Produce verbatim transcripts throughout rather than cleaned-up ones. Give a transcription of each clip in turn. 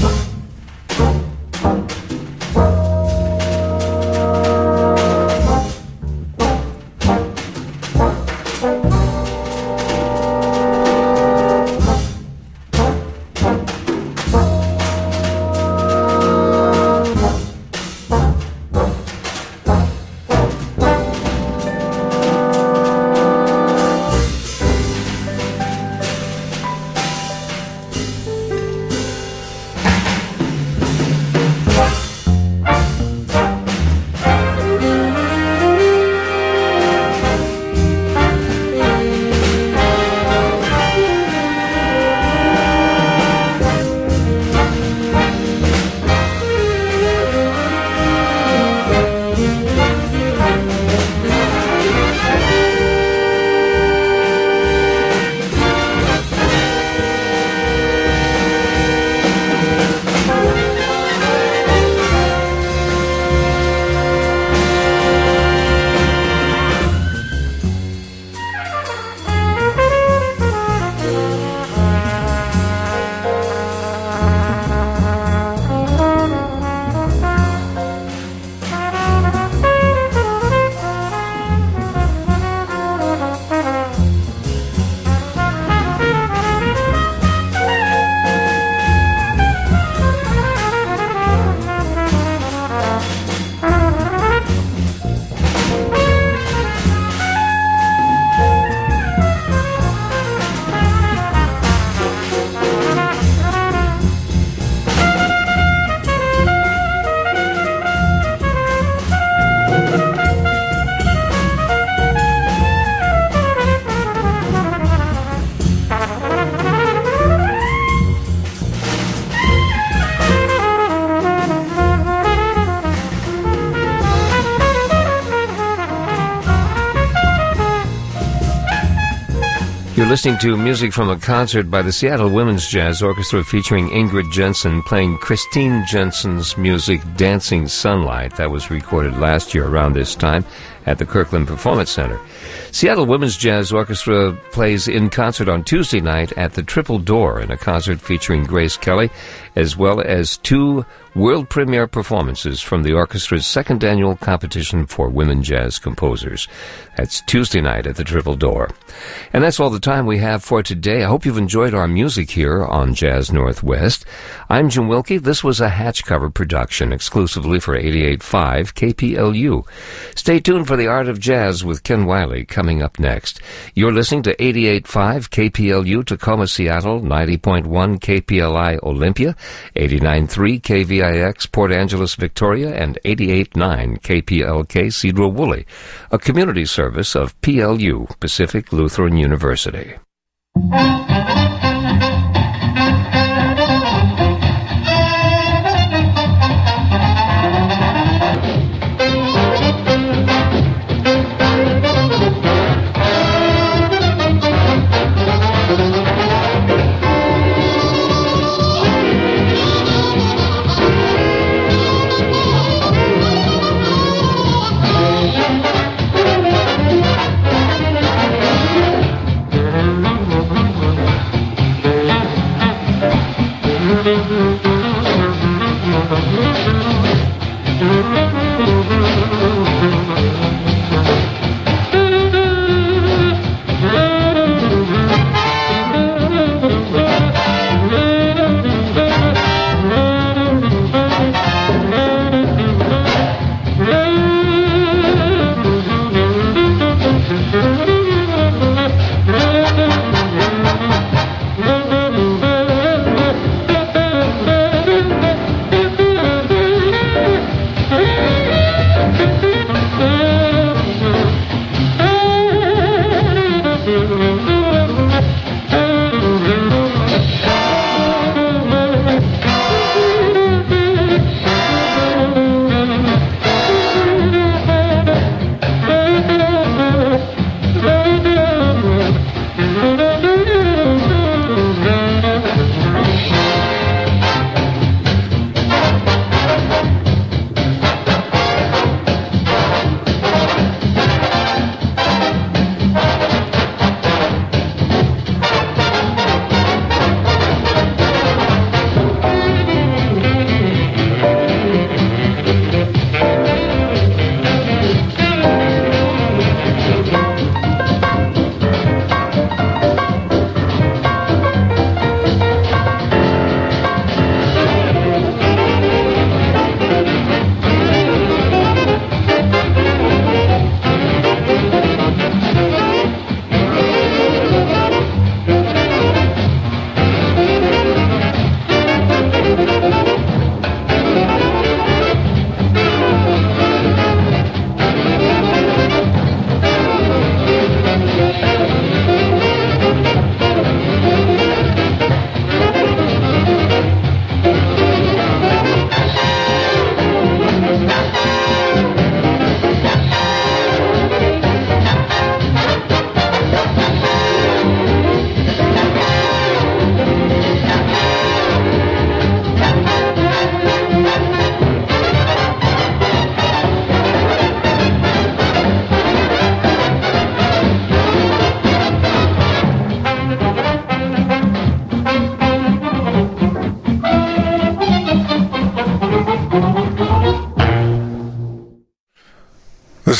You're listening to music from a concert by the Seattle Women's Jazz Orchestra featuring Ingrid Jensen playing Christine Jensen's music Dancing Sunlight. That was recorded last year around this time at the Kirkland Performance Center. Seattle Women's Jazz Orchestra plays in concert on Tuesday night at the Triple Door in a concert featuring Grace Kelly, as well as two world premiere performances from the orchestra's second annual competition for women jazz composers. That's Tuesday night at the Triple Door. And that's all the time we have for today. I hope you've enjoyed our music here on Jazz Northwest. I'm Jim Wilkie. This was a Hatch Cover production exclusively for eighty-eight point five K P L U. Stay tuned for The Art of Jazz with Ken Wiley coming up next. You're listening to eighty-eight point five K P L U Tacoma, Seattle, ninety point one K P L I Olympia, eighty-nine point three K V I X Port Angeles, Victoria, and eighty-eight point nine K P L K Cedro-Woolley, a community service of P L U, Pacific Lutheran University. Thank you.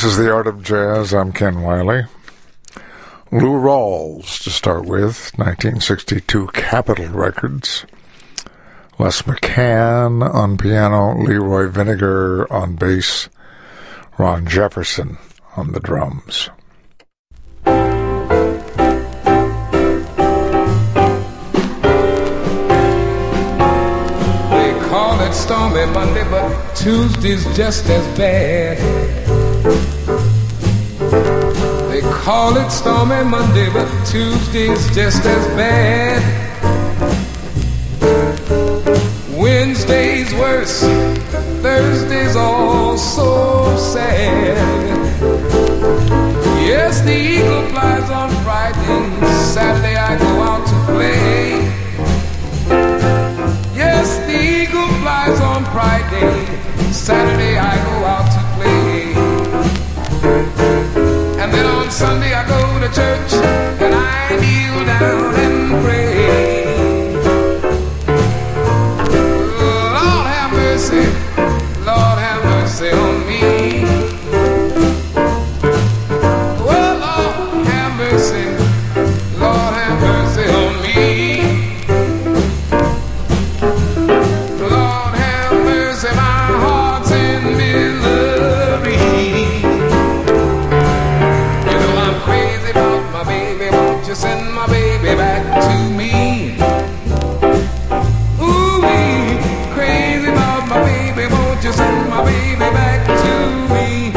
This is The Art of Jazz. I'm Ken Wiley. Lou Rawls, to start with, nineteen sixty-two Capitol Records. Les McCann on piano, Leroy Vinnegar on bass, Ron Jefferson on the drums. They call it Stormy Monday, but Tuesday's just as bad. They call it Stormy Monday, but Tuesday's just as bad. Wednesday's worse, Thursday's all so sad. Yes, the eagle flies on Friday, Saturday I go out to play. Yes, the eagle flies on Friday, Saturday I go out to play. And then on Sunday I go to church and I kneel down and pray. Lord have mercy, Lord have mercy on me. Well, Lord have mercy, Lord have mercy on me. Lord have mercy, my heart's in misery. Send my baby back to me. Ooh, crazy about my baby, won't you send my baby back to me?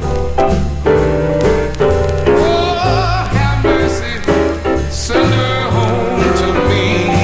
Oh, have mercy, send her home to me.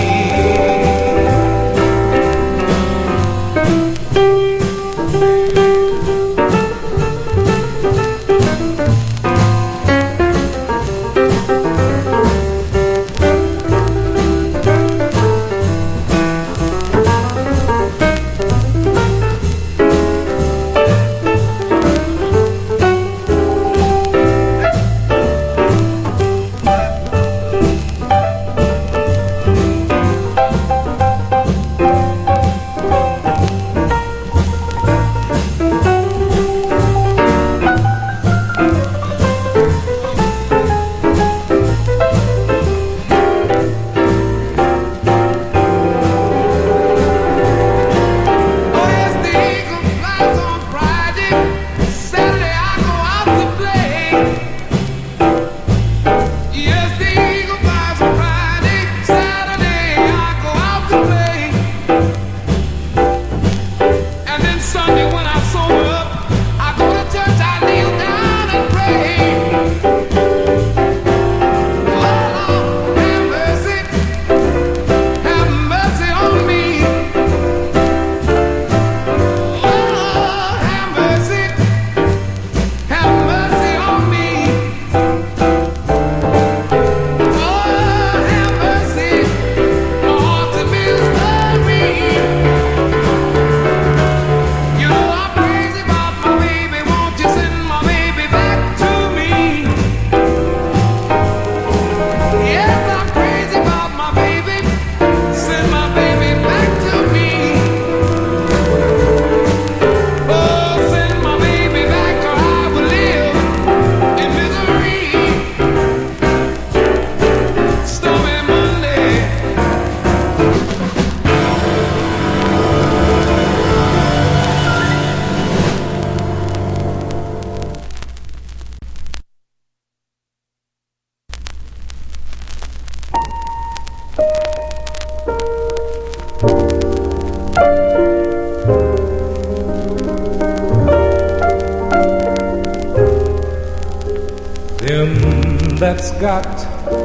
That's got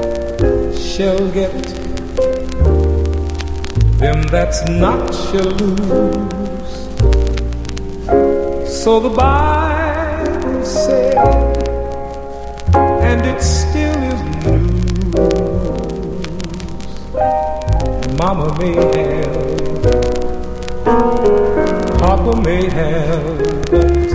shall get, them that's not shall lose. So the Bible said, and it still is news. Mama may have, Papa may have, but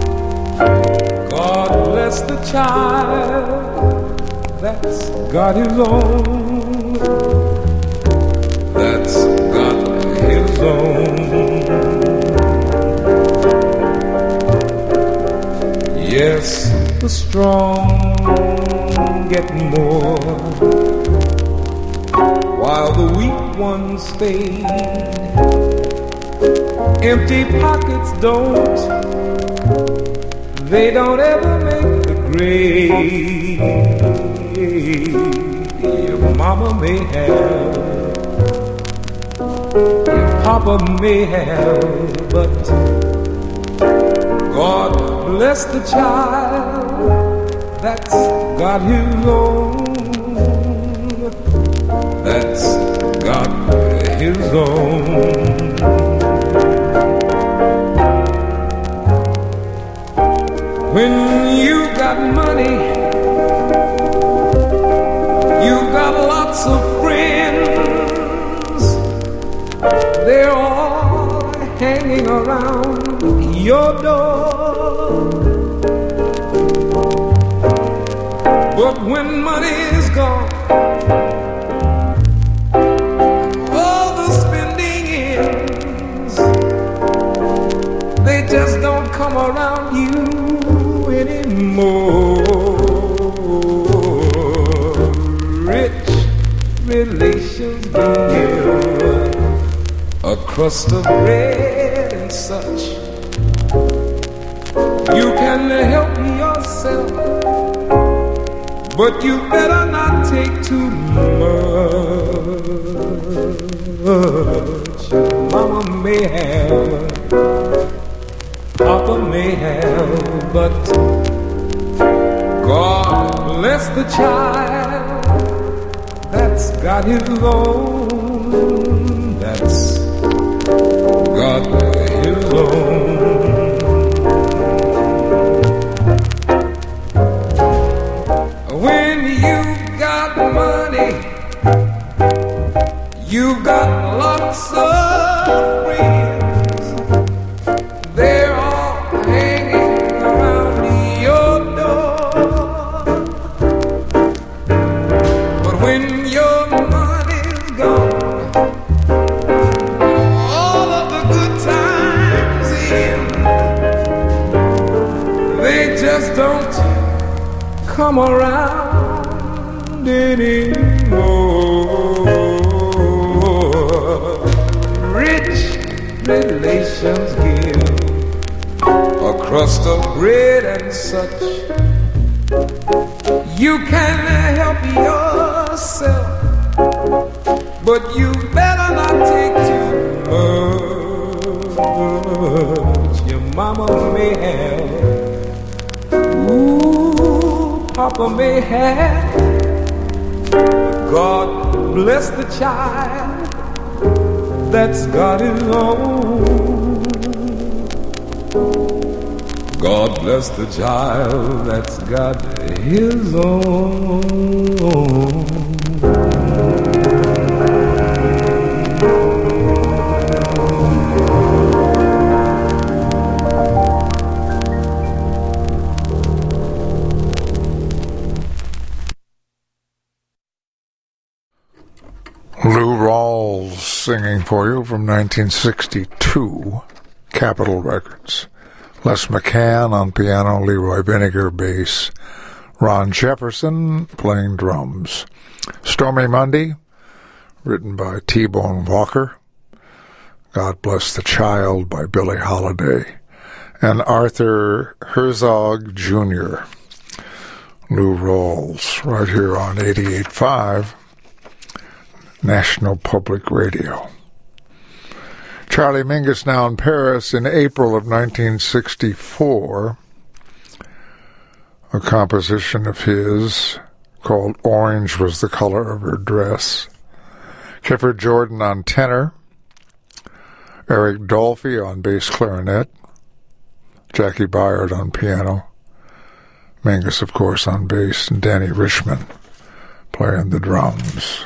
God bless the child that's got his own, that's got his own. Yes, Yes, the strong get more, while the weak ones fade. Empty pockets don't, they don't ever make the grade. Your mama may have, your papa may have, but God bless the child that's got his own. That's got his own. When you got money, you got lots of friends. They're all hanging around your door. But when money is gone, all the spending ends. They just don't come around you anymore. Rich relations give a crust of bread and such. You can help yourself, but you better not take too much. Mama may have, Papa may have, but God bless the child that's got his own. That's got his own. When you've got money, you've got lots of friends. They're all hanging around your door. But when your money's gone, all of the good times end. They just don't come around anymore. Rich relations give a crust of bread and such. You can help yourself, but you better not take too much. Your mama may have, ooh, Papa may have. God bless the child that's got his own. God bless the child that's got his own. Lou Rawls singing for you from nineteen sixty-two, Capitol Records. Les McCann on piano, Leroy Vinegar bass, Ron Jefferson playing drums. Stormy Monday, written by T-Bone Walker. God Bless the Child by Billie Holiday. And Arthur Herzog Junior Lou Rawls, right here on eighty-eight point five. National Public Radio. Charlie Mingus now in Paris in April of nineteen sixty-four. A composition of his called Orange Was the Color of Her Dress. Clifford Jordan on tenor. Eric Dolphy on bass clarinet. Jackie Byard on piano. Mingus, of course, on bass, and Danny Richmond playing the drums.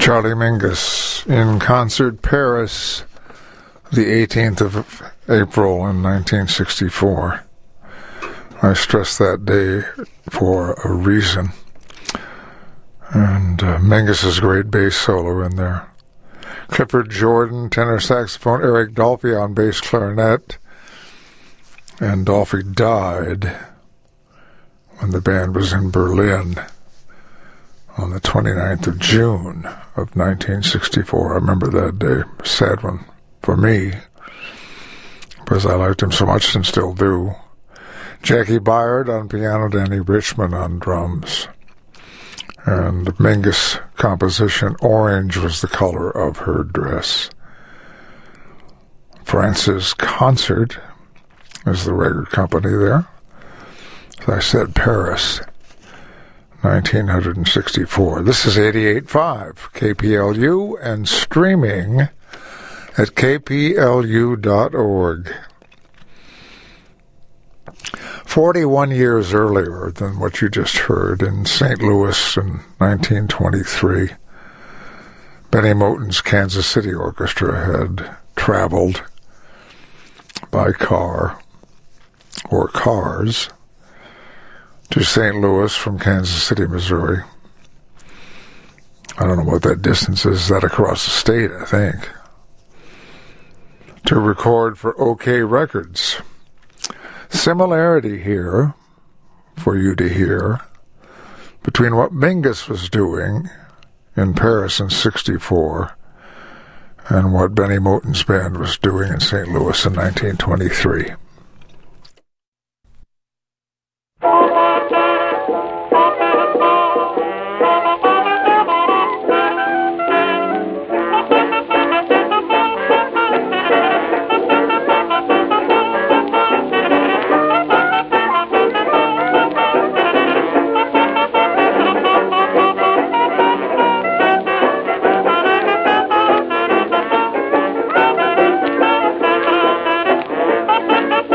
Charlie Mingus in concert, Paris, the eighteenth of April in nineteen sixty-four. I stress that day for a reason. And uh, Mingus's great bass solo in there. Clifford Jordan, tenor saxophone, Eric Dolphy on bass clarinet. And Dolphy died when the band was in Berlin on the twenty-ninth of June of nineteen sixty-four. I remember that day. Sad one for me, because I liked him so much and still do. Jackie Byard on piano, Danny Richmond on drums. And Mingus' composition, Orange Was the Color of Her Dress. Francis Concert is the record company there. As I said, Paris, nineteen sixty-four. This is eighty-eight point five K P L U and streaming at k p l u dot org. forty-one years earlier than what you just heard, in Saint Louis in nineteen twenty-three, Benny Moten's Kansas City Orchestra had traveled by car or cars to Saint Louis from Kansas City, Missouri. I don't know what that distance is. Is that across the state, I think? To record for OK Records. Similarity here, for you to hear, between what Mingus was doing in Paris in sixty-four and what Benny Moten's band was doing in Saint Louis in nineteen twenty-three. Thank you.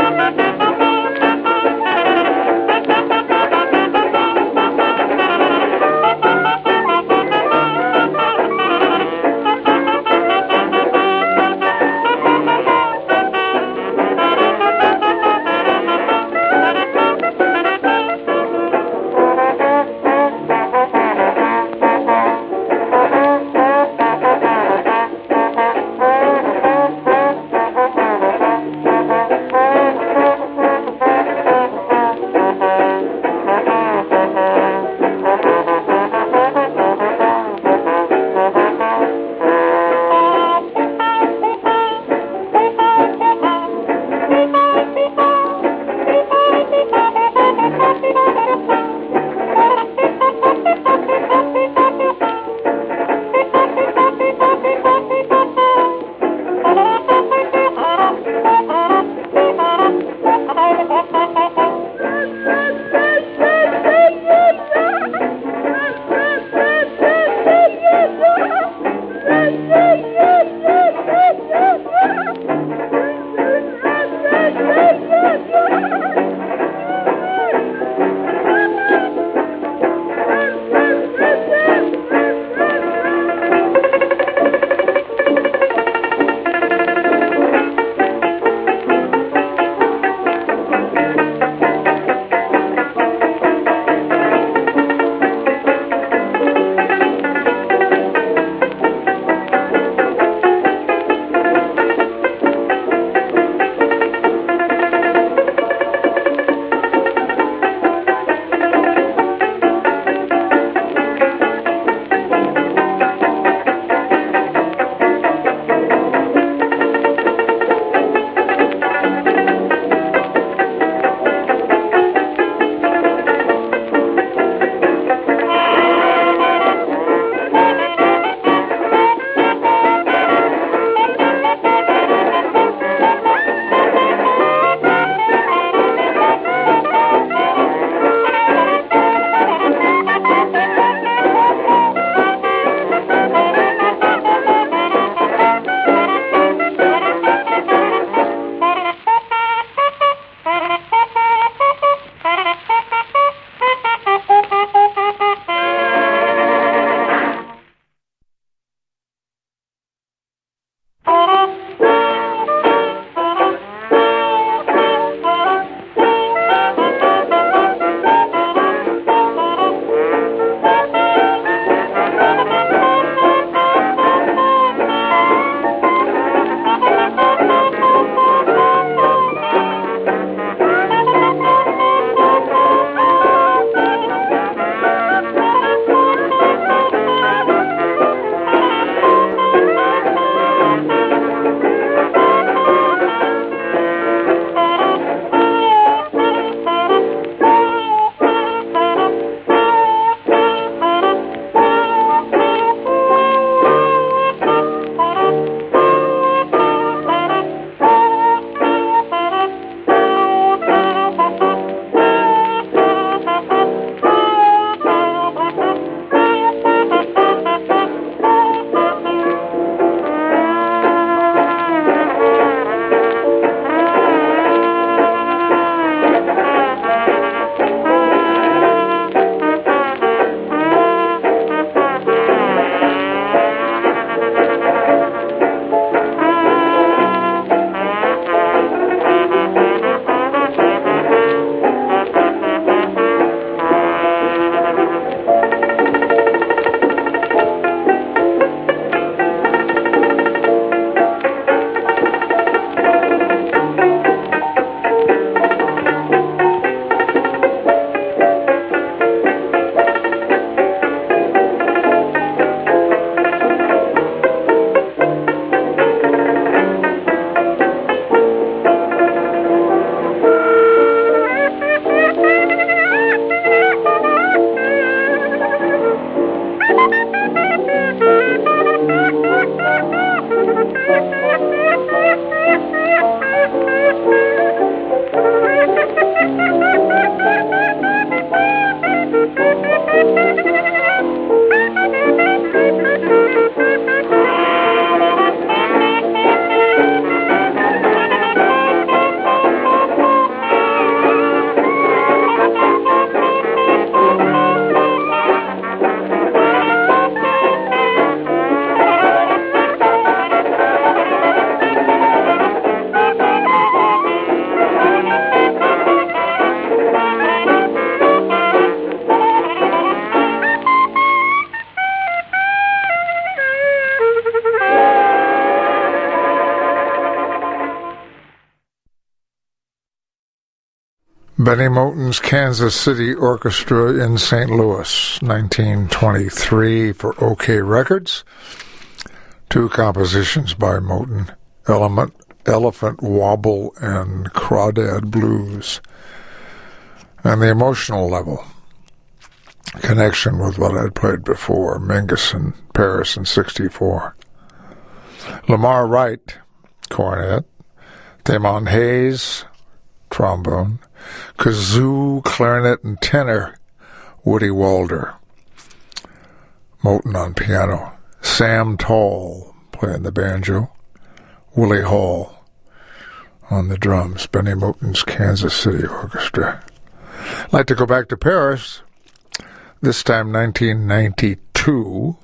Benny Moten's Kansas City Orchestra in Saint Louis, nineteen twenty-three for OK Records. Two compositions by Moten, Element, Elephant Wobble and Crawdad Blues. And the emotional level, connection with what I'd played before, Mingus in Paris in sixty-four. Lamar Wright, cornet. Damon Hayes, trombone. Kazoo, clarinet, and tenor, Woody Walder. Moten on piano. Sam Tall playing the banjo. Willie Hall on the drums. Benny Moten's Kansas City Orchestra. I'd like to go back to Paris, this time nineteen ninety-two.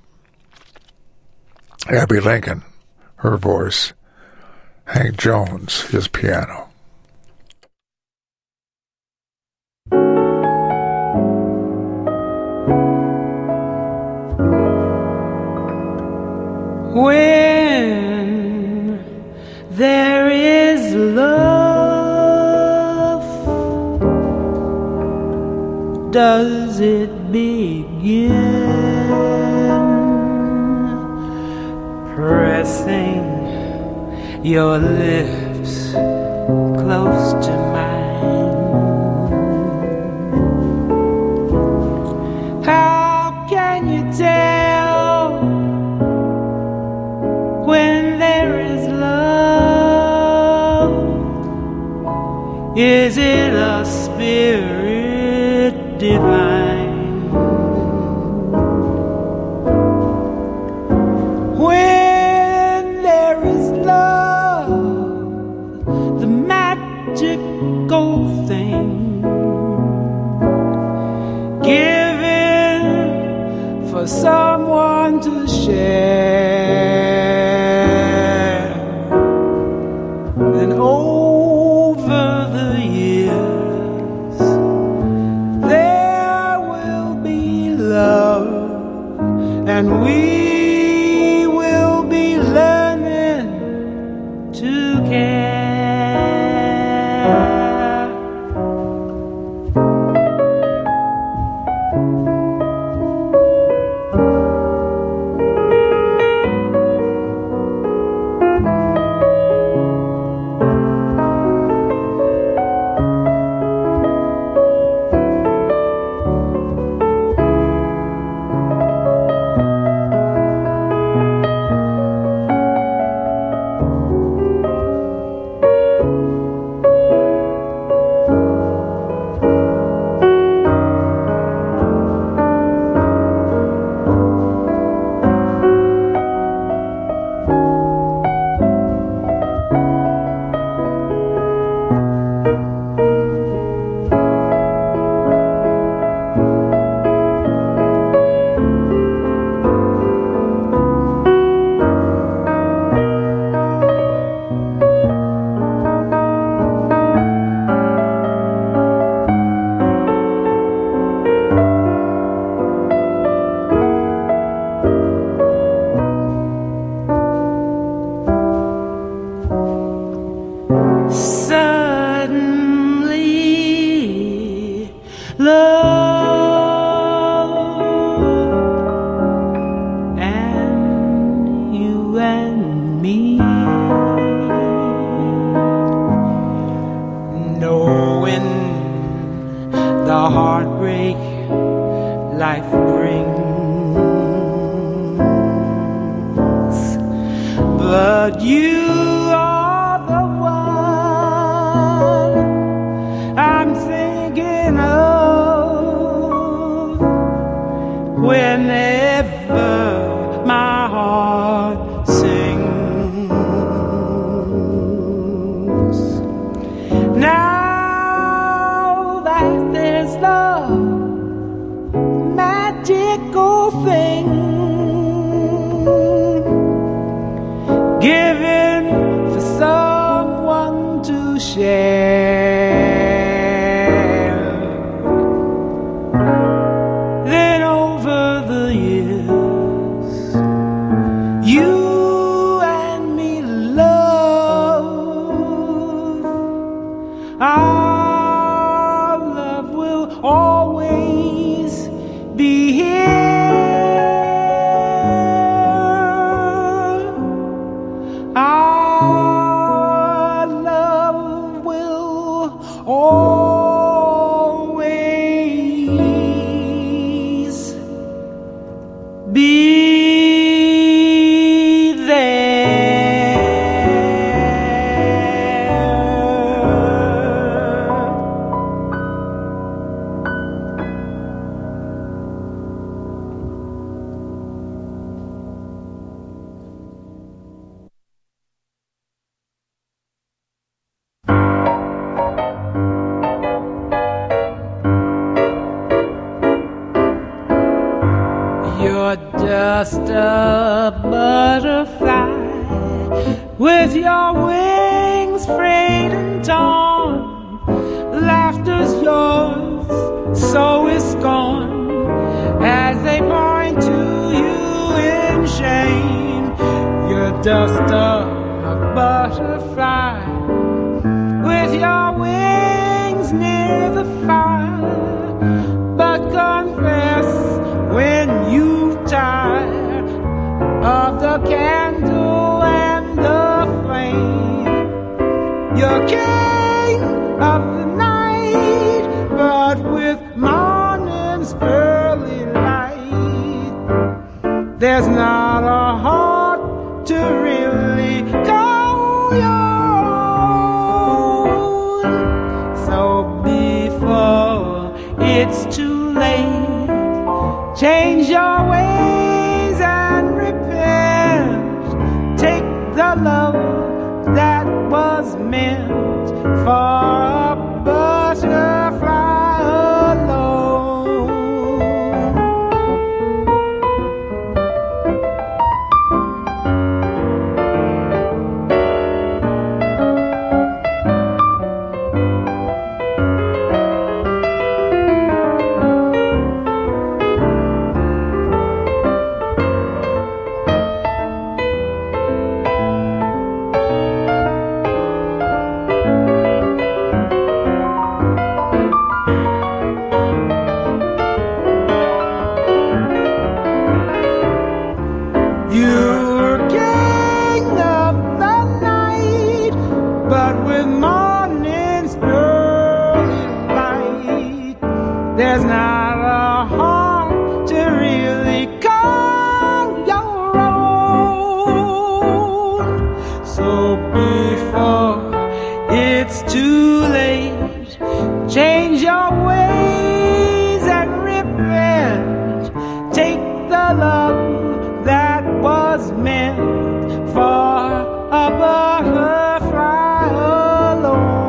Abbey Lincoln, her voice. Hank Jones, his piano. When there is love, does it begin? Pressing your lips close to mine. How can you tell when there is love? Is it a spirit divine? When there is love, the magical thing, given for someone to share. Then over the years there will be love, and we will be learning to care. always be here. Our love will always be just a butterfly with your wings frayed and torn. Laughter's yours, so is scorn, as they point to you in shame. You're just a, a butterfly with your wings near the fire, but confess when you tired of the candle and the flame. You're king of the night, but with morning's early light, there's not a heart to really call your own. So before it's too late, change your ways and repent. Take the love that was meant for a butterfly alone. There's not a heart to really call your own. So before it's too late, change your ways and repent. Take the love that was meant for a butterfly alone.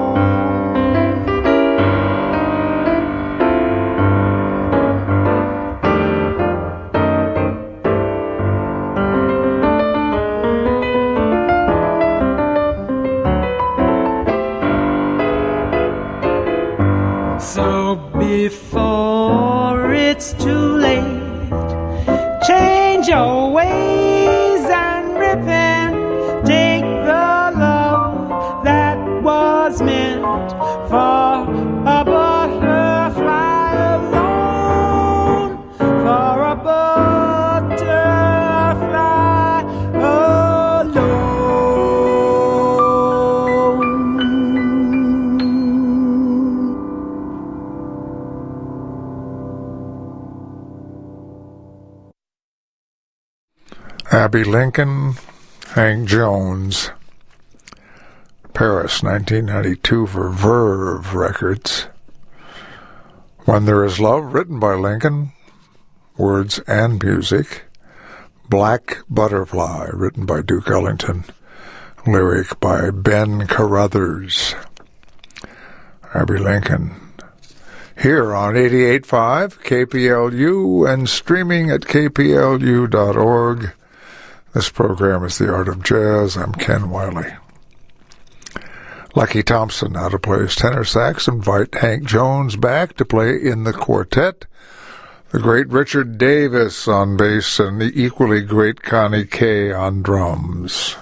So before it's too late, change your ways and repent. Take the love that was meant for a butterfly alone, for a butterfly alone. Abbey Lincoln, Hank Jones, Paris, nineteen ninety-two for Verve Records. When There Is Love, written by Lincoln, words and music. Black Butterfly, written by Duke Ellington, lyric by Ben Carruthers. Abbey Lincoln. Here on eighty-eight point five K P L U and streaming at k p l u dot org. This program is The Art of Jazz. I'm Ken Wiley. Lucky Thompson now to play his tenor sax. Invite Hank Jones back to play in the quartet. The great Richard Davis on bass and the equally great Connie Kay on drums.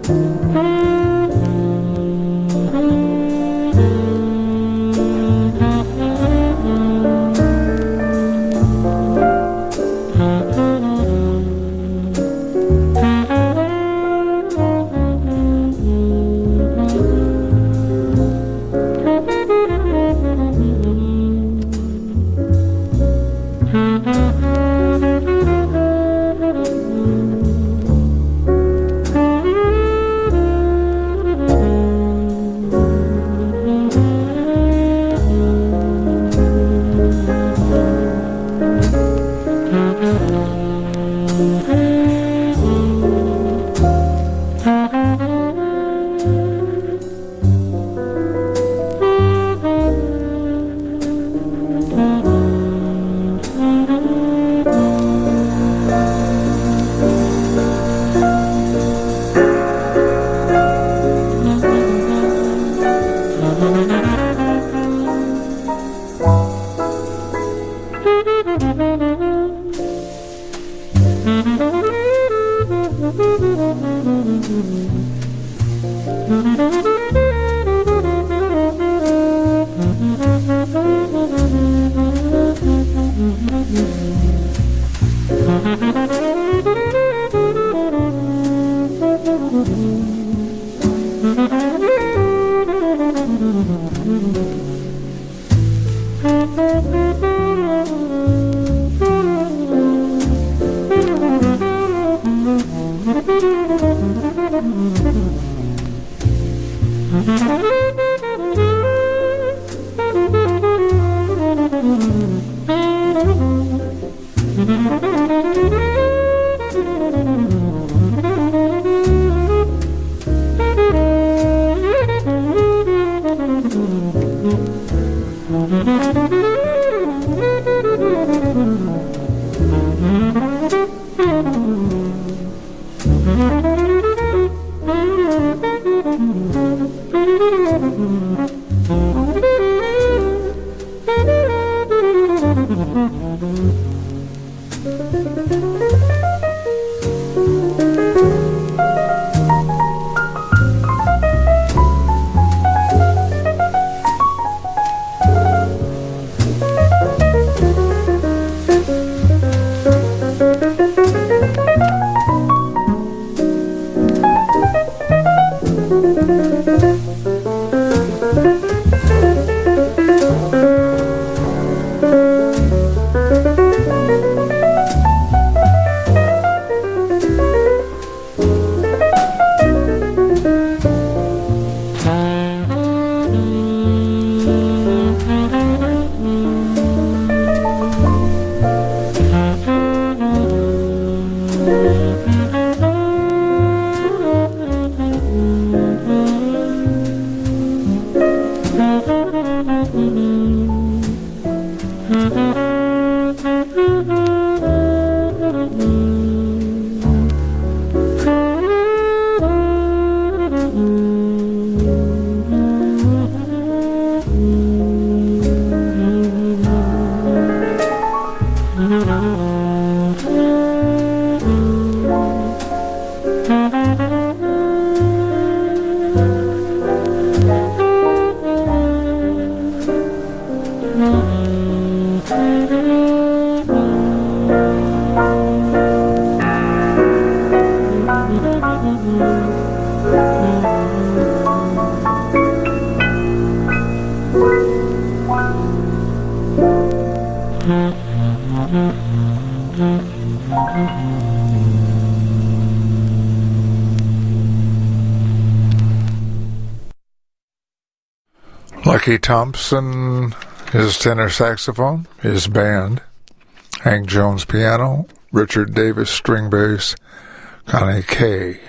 Lucky Thompson, his tenor saxophone, his band, Hank Jones piano, Richard Davis string bass, Connie Kay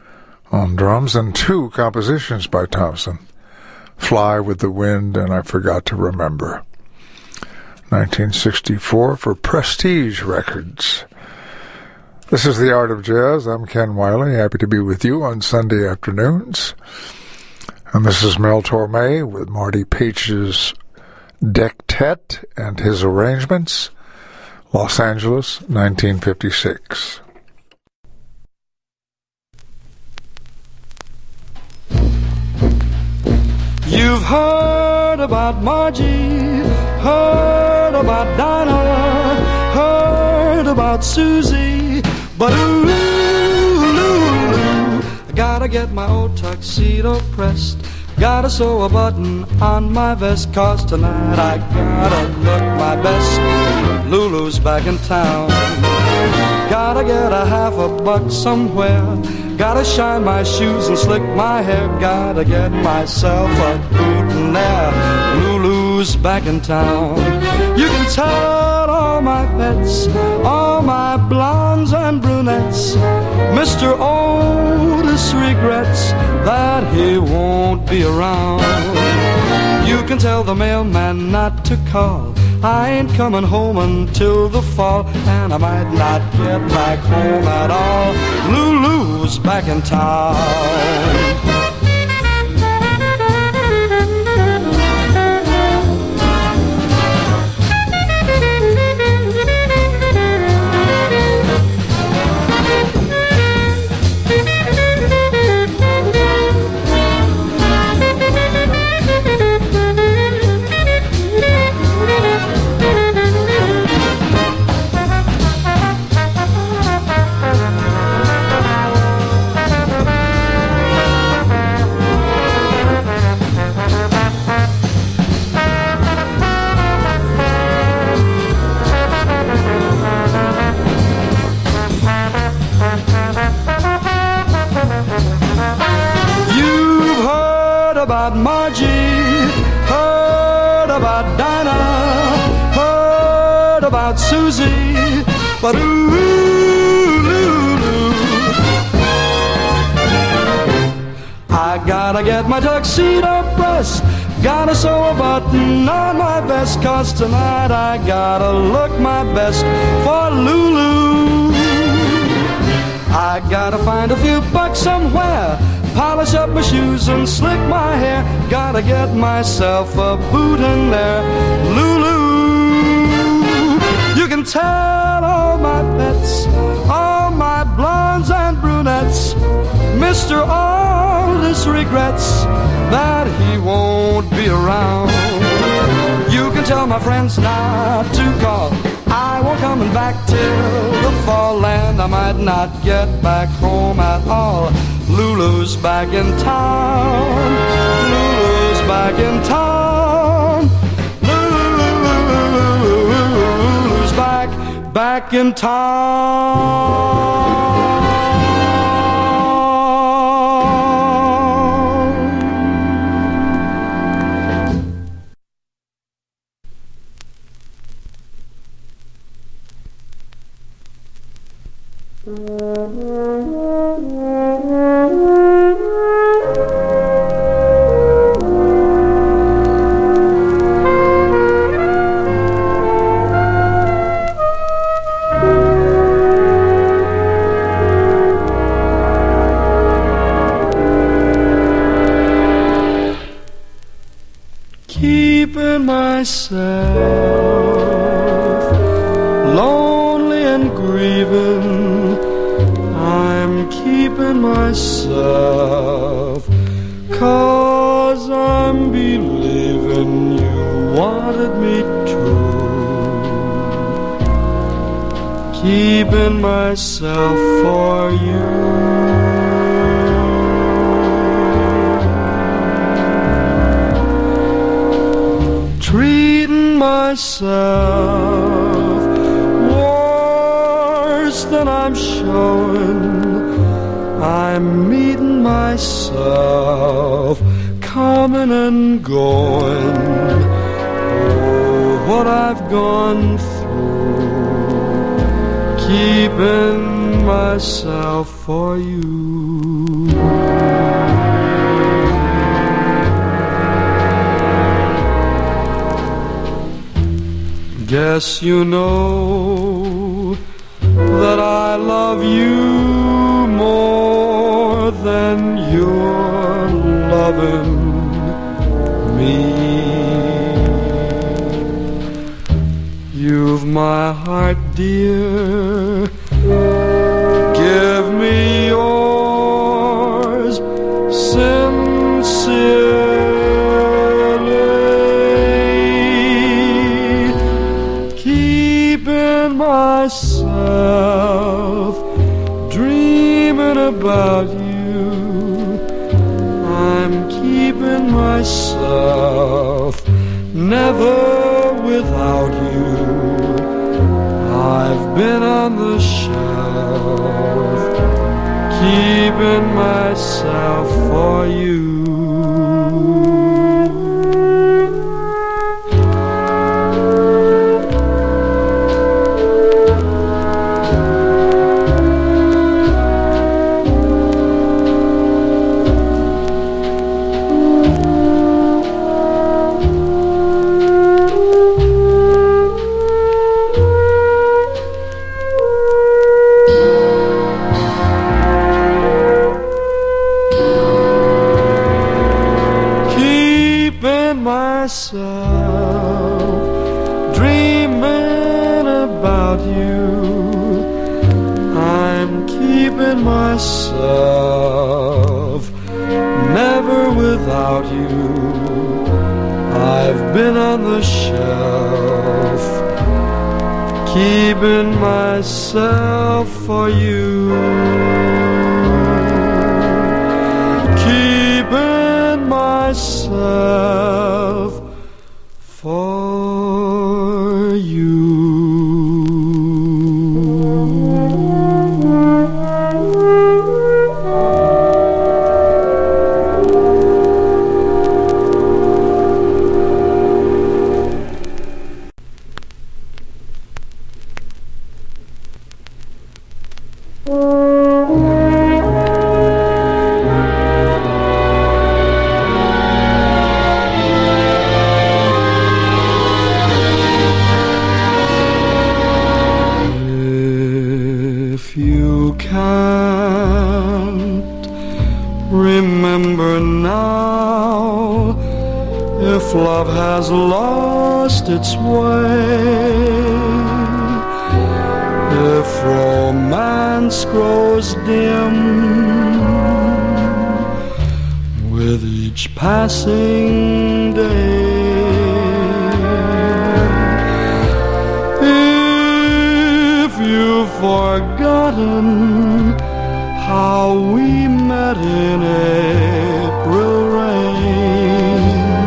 on drums, and two compositions by Thompson, Fly with the Wind and I Forgot to Remember. nineteen sixty-four for Prestige Records. This is The Art of Jazz. I'm Ken Wiley, happy to be with you on Sunday afternoons. And this is Mel Torme with Marty Page's Dectet and his arrangements, Los Angeles, nineteen fifty-six. You've heard about Margie, heard about Dinah, heard about Susie, but ooh, ooh, ooh, I gotta get my old tuxedo pressed. Gotta sew a button on my vest, 'cause tonight I gotta look my best. Lulu's back in town. Gotta get a half a buck somewhere. Gotta shine my shoes and slick my hair. Gotta get myself a boot in there. Lulu's back in town. You can tell all my pets, all my blondes and brunettes, Mister Otis regrets that he won't be around. You can tell the mailman not to call. I ain't coming home until the fall, and I might not get back home at all. Lulu's back in town. About Margie, heard about Dinah, heard about Susie, but ooh, ooh, ooh, I gotta get my tuxedo pressed. Gotta sew a button on my vest, 'cause tonight I gotta look my best for Lulu. I gotta find a few bucks somewhere, polish up my shoes and slick my hair. Gotta get myself a boot in there. Lulu. You can tell all my pets, all my blondes and brunettes, Mister Aldous regrets that he won't be around. You can tell my friends not to call. I won't coming back till the fall, and I might not get back home at all. Lulu's back in town. Lulu's back in town. Lulu's back, back in town. Keeping myself lonely and grieving, I'm keeping myself, 'cause I'm believing you wanted me to. Keeping myself for you. Treating myself worse than I'm showing. I'm meeting myself, coming and going. Oh, what I've gone through, keeping myself for you. Guess you know that I love you more than you're loving me. You've my heart, dear, give me yours sincerely. myself, never without you. I've been on the shelf, keeping myself for you. Myself, dreaming about you. I'm keeping myself, never without you. I've been on the shelf, keeping myself for you. Keeping myself for you. Remember now, if love has lost its way, if romance grows dim with each passing day, if you've forgotten how we met in April rain,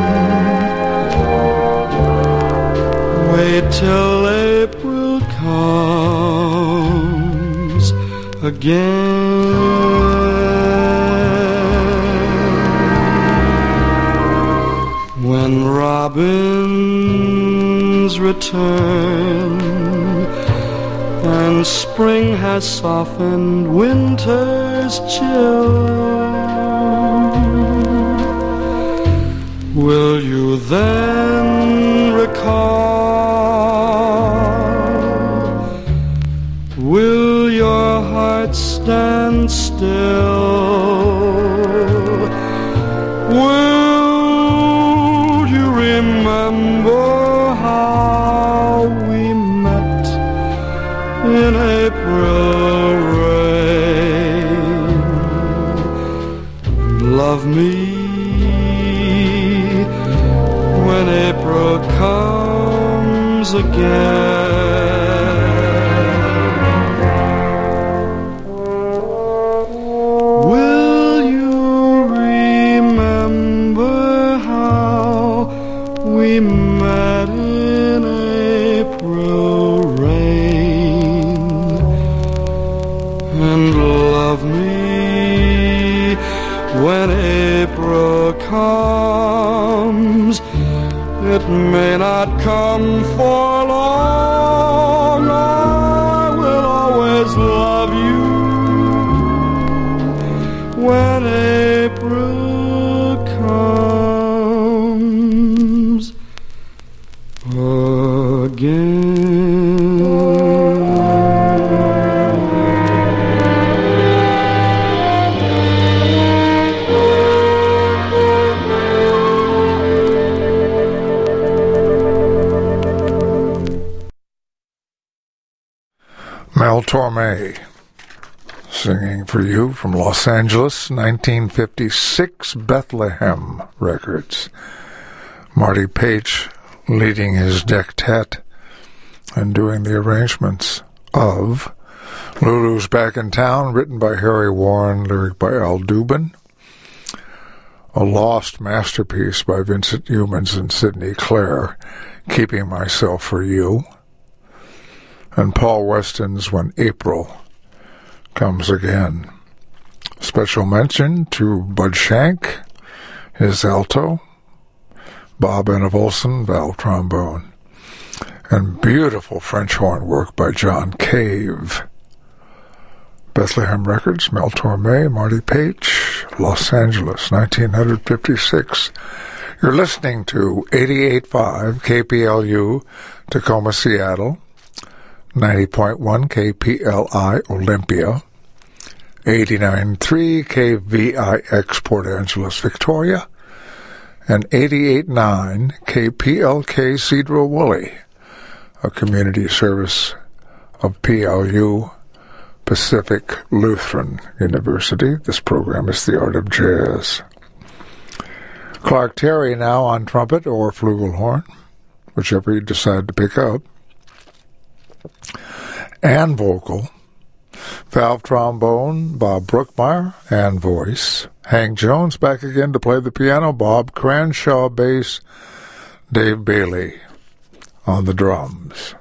wait till April comes again. When robins return and spring has softened winter's chill, will you then recall? Will your heart stand still? Will you remember how we met in April rain? Love me when April comes again. Will you remember how we met in April rain? And love me when April comes. It may not come for long. I will always love you when April comes again. Mel Torme singing for you from Los Angeles, nineteen fifty-six, Bethlehem Records. Marty Page leading his dectet and doing the arrangements of Lulu's Back in Town, written by Harry Warren, lyric by Al Dubin. a lost masterpiece by Vincent Youmans and Sidney Clare, Keeping Myself for You, and Paul Weston's When April Comes Again. Special mention to Bud Shank, his alto, Bob Enevolson, valve trombone, and beautiful French horn work by John Cave. Bethlehem Records, Mel Torme, Marty Page, Los Angeles, nineteen fifty-six. You're listening to eighty-eight point five K P L U, Tacoma, Seattle, ninety point one K P L I, Olympia, eighty-nine point three K V I X, Port Angeles, Victoria, and eighty-eight point nine K P L K, Cedro Woolley, a community service of P L U, Pacific Lutheran University. This program is The Art of Jazz. Clark Terry now on trumpet or flugelhorn, whichever you decide to pick up, and vocal. Valve trombone, Bob Brookmeyer, and voice. Hank Jones back again to play the piano, Bob Cranshaw bass, Dave Bailey on the drums.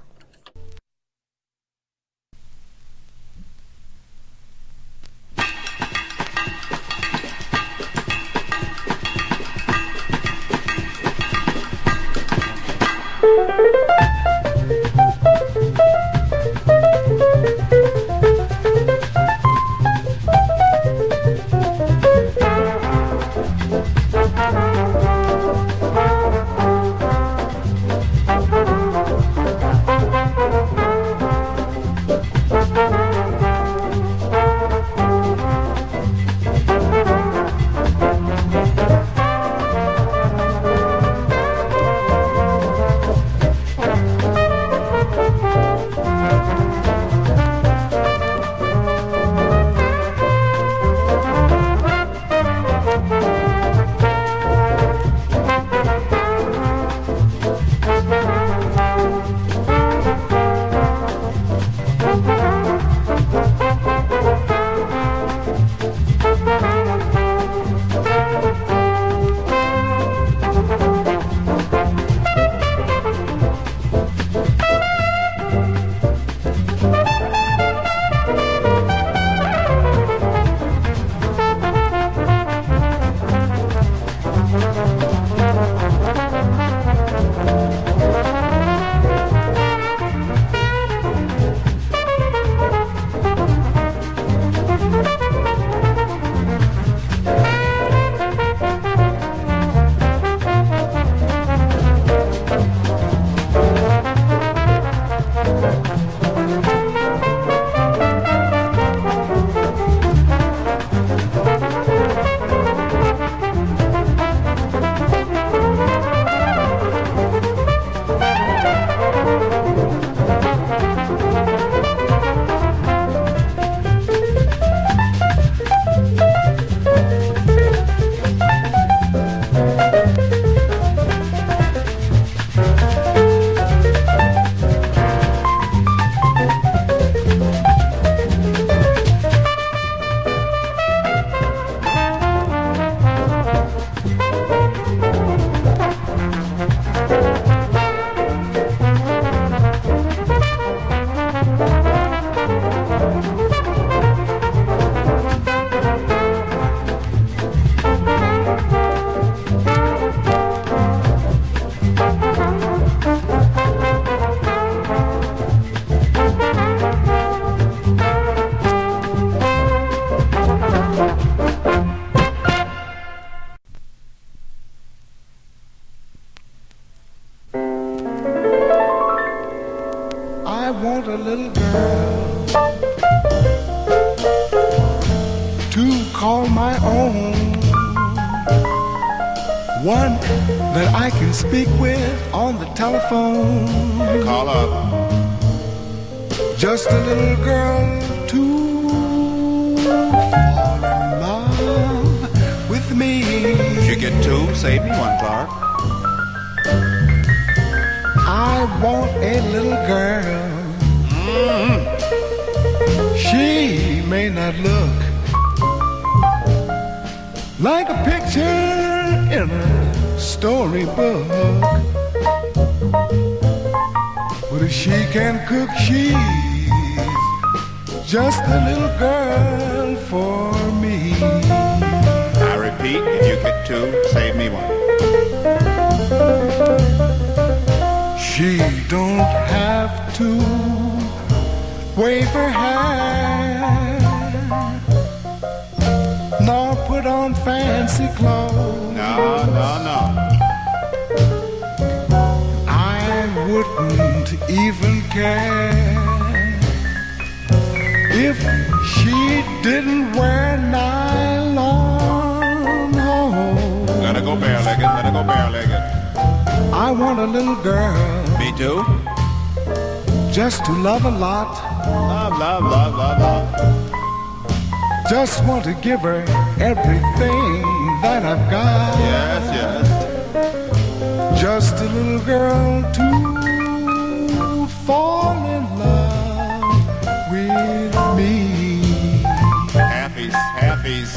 One that I can speak with on the telephone. Call up. Just a little girl to fall in love with me. If you get two, save me one, Clark. I want a little girl. Mm-hmm. She may not look like a picture in a storybook. But if she can cook, she's just a little girl for me. I repeat, if you get two, save me one. She don't have to wave her hand, nor put on fancy clothes. No, no, no. I wouldn't even care if she didn't wear nylon. Oh, Let her go bare-legged, let her go bare-legged. I want a little girl Me too. just to love a lot. Love, love, love, love, love. Just want to give her everything that I've got. Yes, yes. Just a little girl to fall in love with me. Halfies, halfies.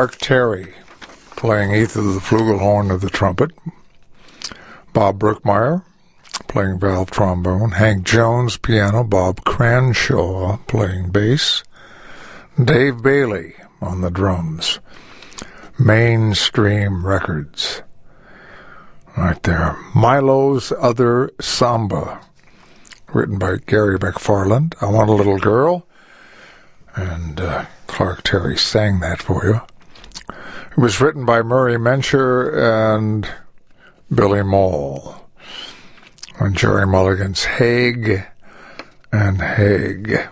Clark Terry playing either the flugelhorn or the trumpet. Bob Brookmeyer playing valve trombone. Hank Jones, piano. Bob Cranshaw playing bass. Dave Bailey on the drums. Mainstream Records. Right there. Milo's Other Samba, written by Gary McFarland. I Want a Little Girl. And uh, Clark Terry sang that for you. It was written by Murray Mencher and Billy Maul. And Jerry Mulligan's Haig and Haig.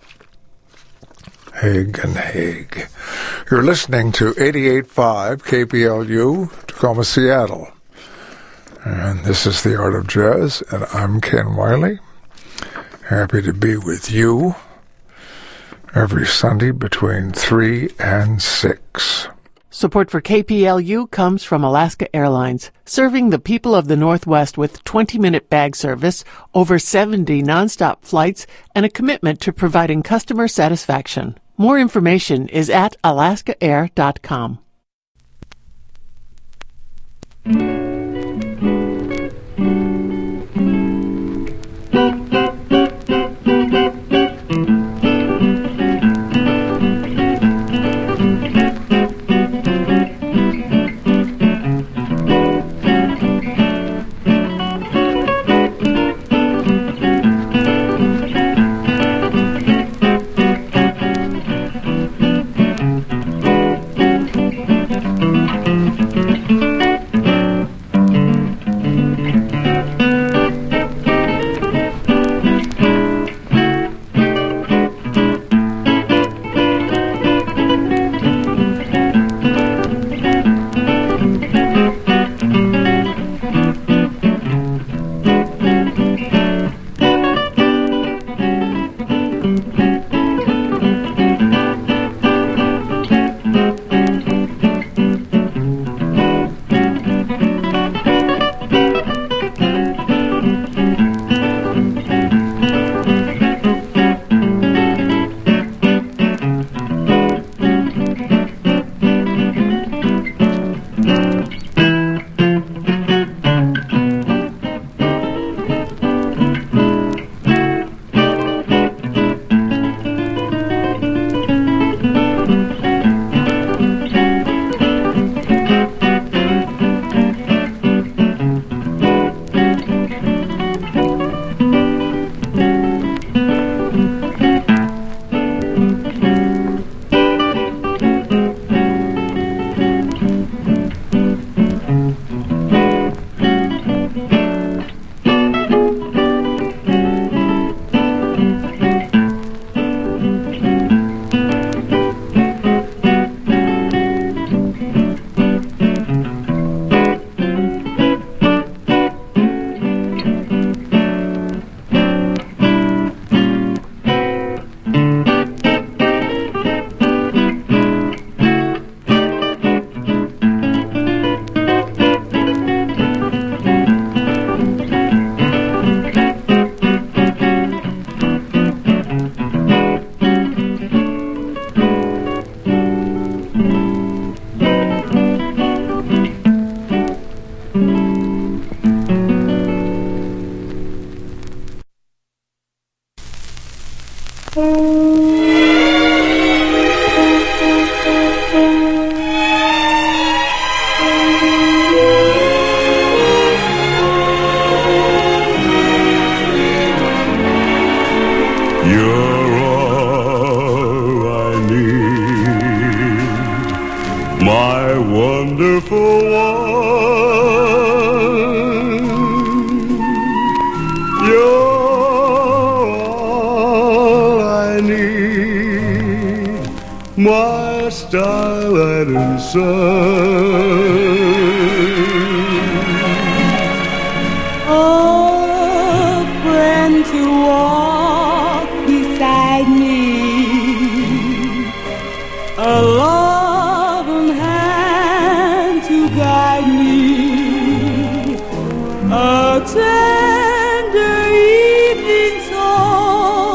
Haig and Haig. You're listening to eighty-eight point five K P L U, Tacoma, Seattle. And this is The Art of Jazz, and I'm Ken Wiley. Happy to be with you every Sunday between three and six. Support for K P L U comes from Alaska Airlines, serving the people of the Northwest with twenty-minute bag service, over seventy nonstop flights, and a commitment to providing customer satisfaction. More information is at alaska air dot com.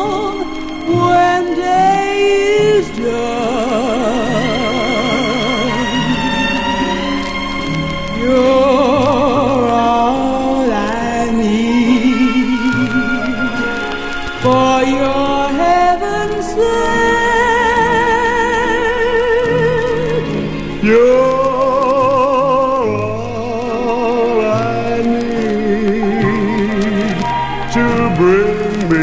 When day is done, bring me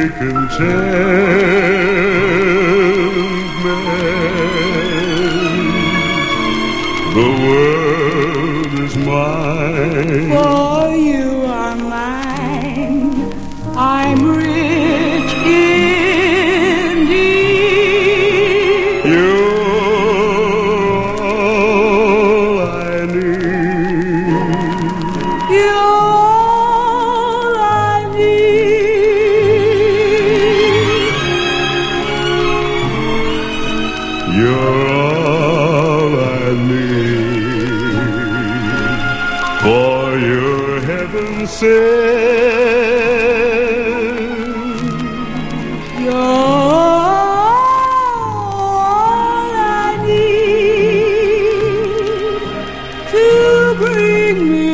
contentment. The world is mine. For you are mine. I'm rich indeed. You're all I need. You're all I need. You're all I need. For your heaven sent. You're all I need to bring me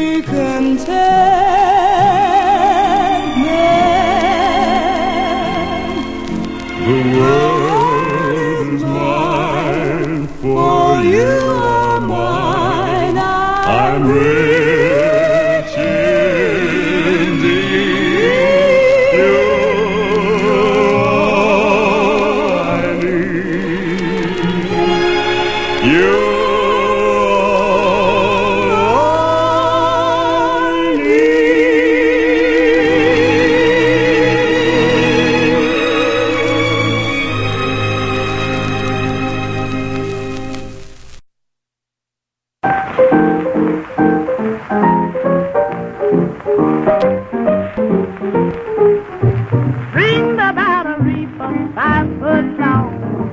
contentment. The world is mine, for you are mine. I'm rich indeed. You're all I need. You're all I Bring the battery from five foot long.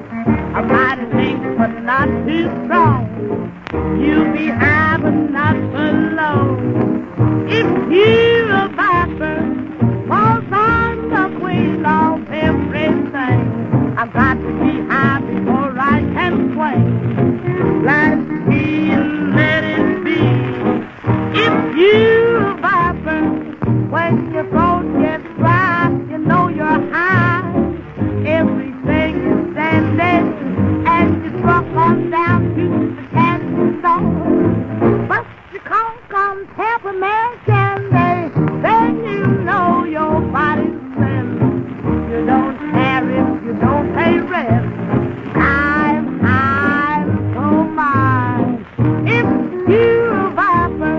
A mighty link, but not too strong. You'll be high, but not for long. If you a viper, falls on the queen of everything. I've got to be high before I can swing. Let's be and let it be. If you a viper, when your throat gets dry, you know you're high. Everything is standing, and you truck on down to the candy store. But you can't come peppermint candy, then you know your body's thin. You don't care if you don't pay rent. I'm high, so mine. If you a viper.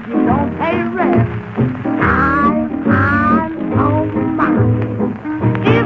If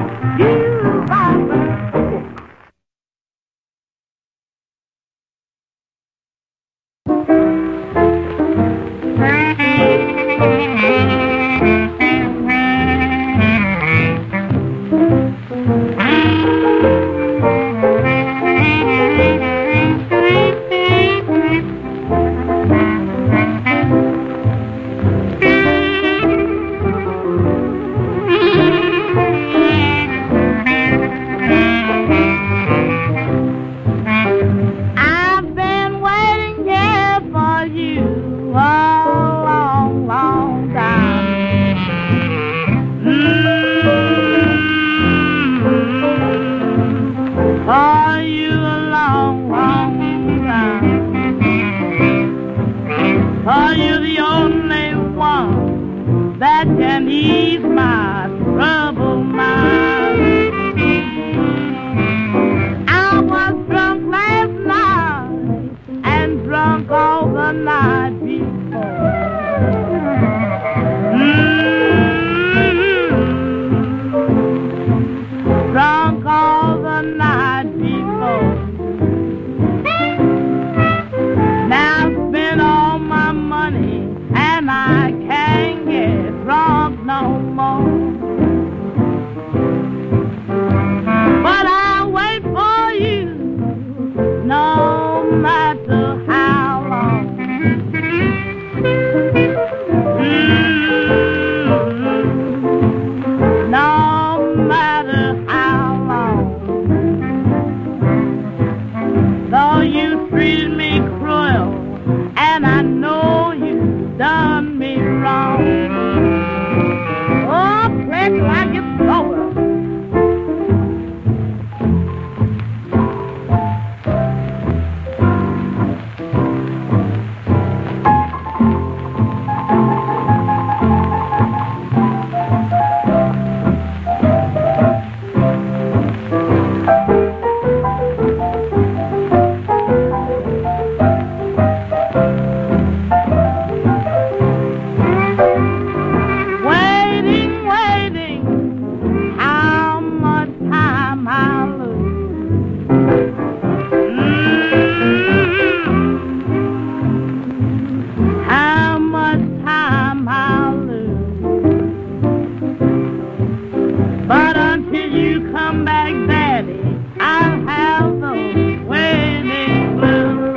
But until you come back, Daddy, I'll have those wedding blues.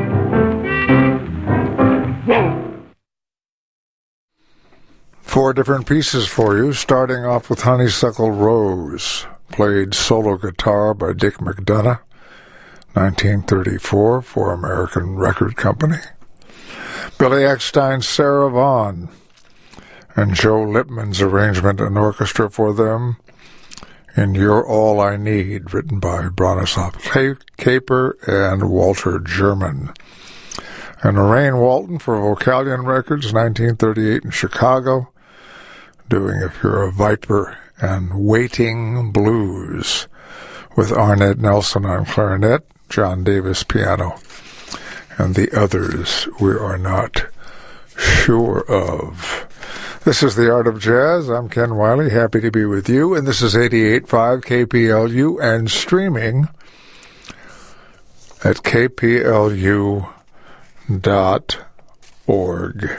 Four different pieces for you, starting off with Honeysuckle Rose, played solo guitar by Dick McDonough, nineteen thirty-four, for American Record Company. Billy Eckstine's Sarah Vaughan, and Joe Lippman's arrangement and orchestra for them in You're All I Need, written by Bronislaw Kaper and Walter German. And Lorraine Walton for Vocalion Records, nineteen thirty-eight in Chicago, doing If You're a Viper and Waiting Blues, with Arnett Nelson on clarinet, John Davis piano, and the others we are not sure of. This is The Art of Jazz. I'm Ken Wiley, happy to be with you, and this is eighty-eight point five K P L U and streaming at K P L U dot org.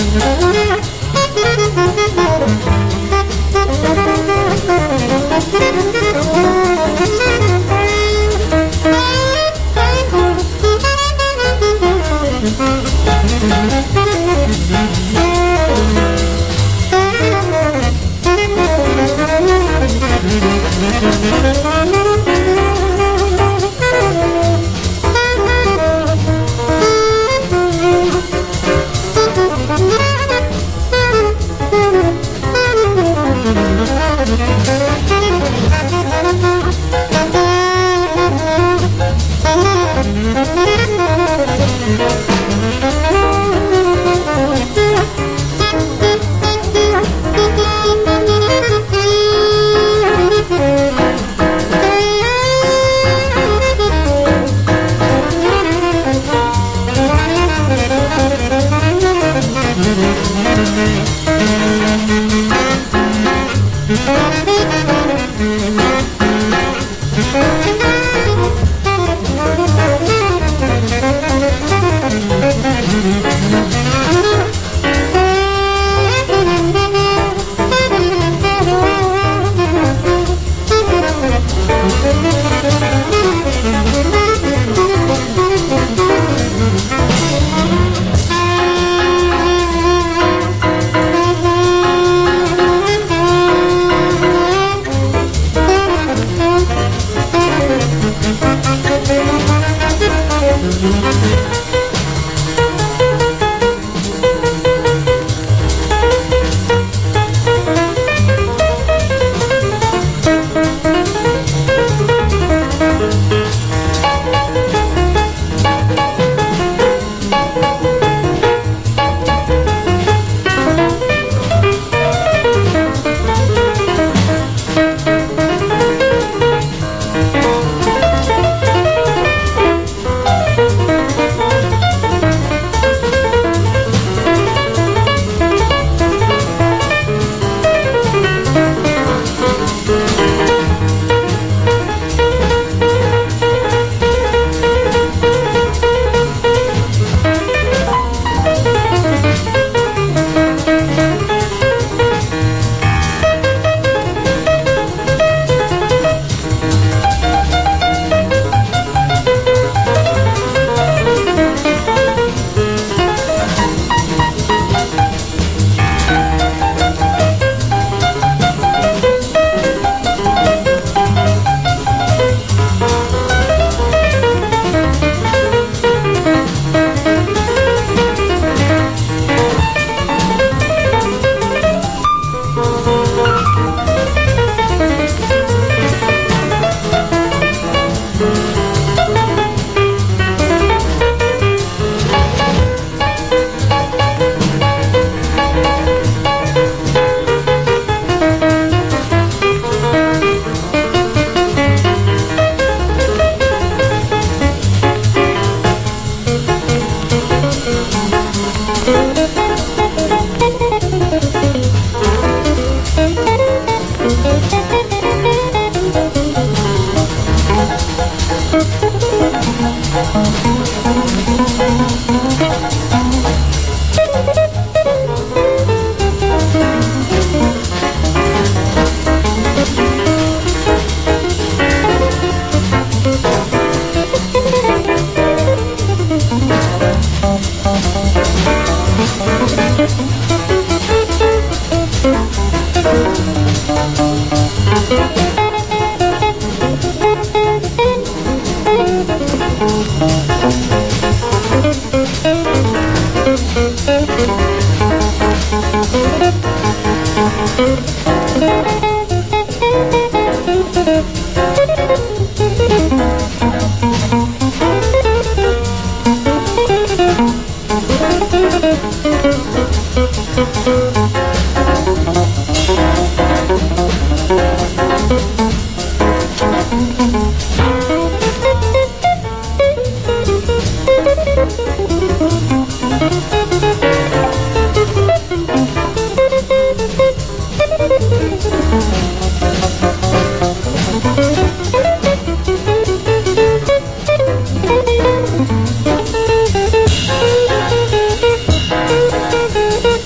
Thank you.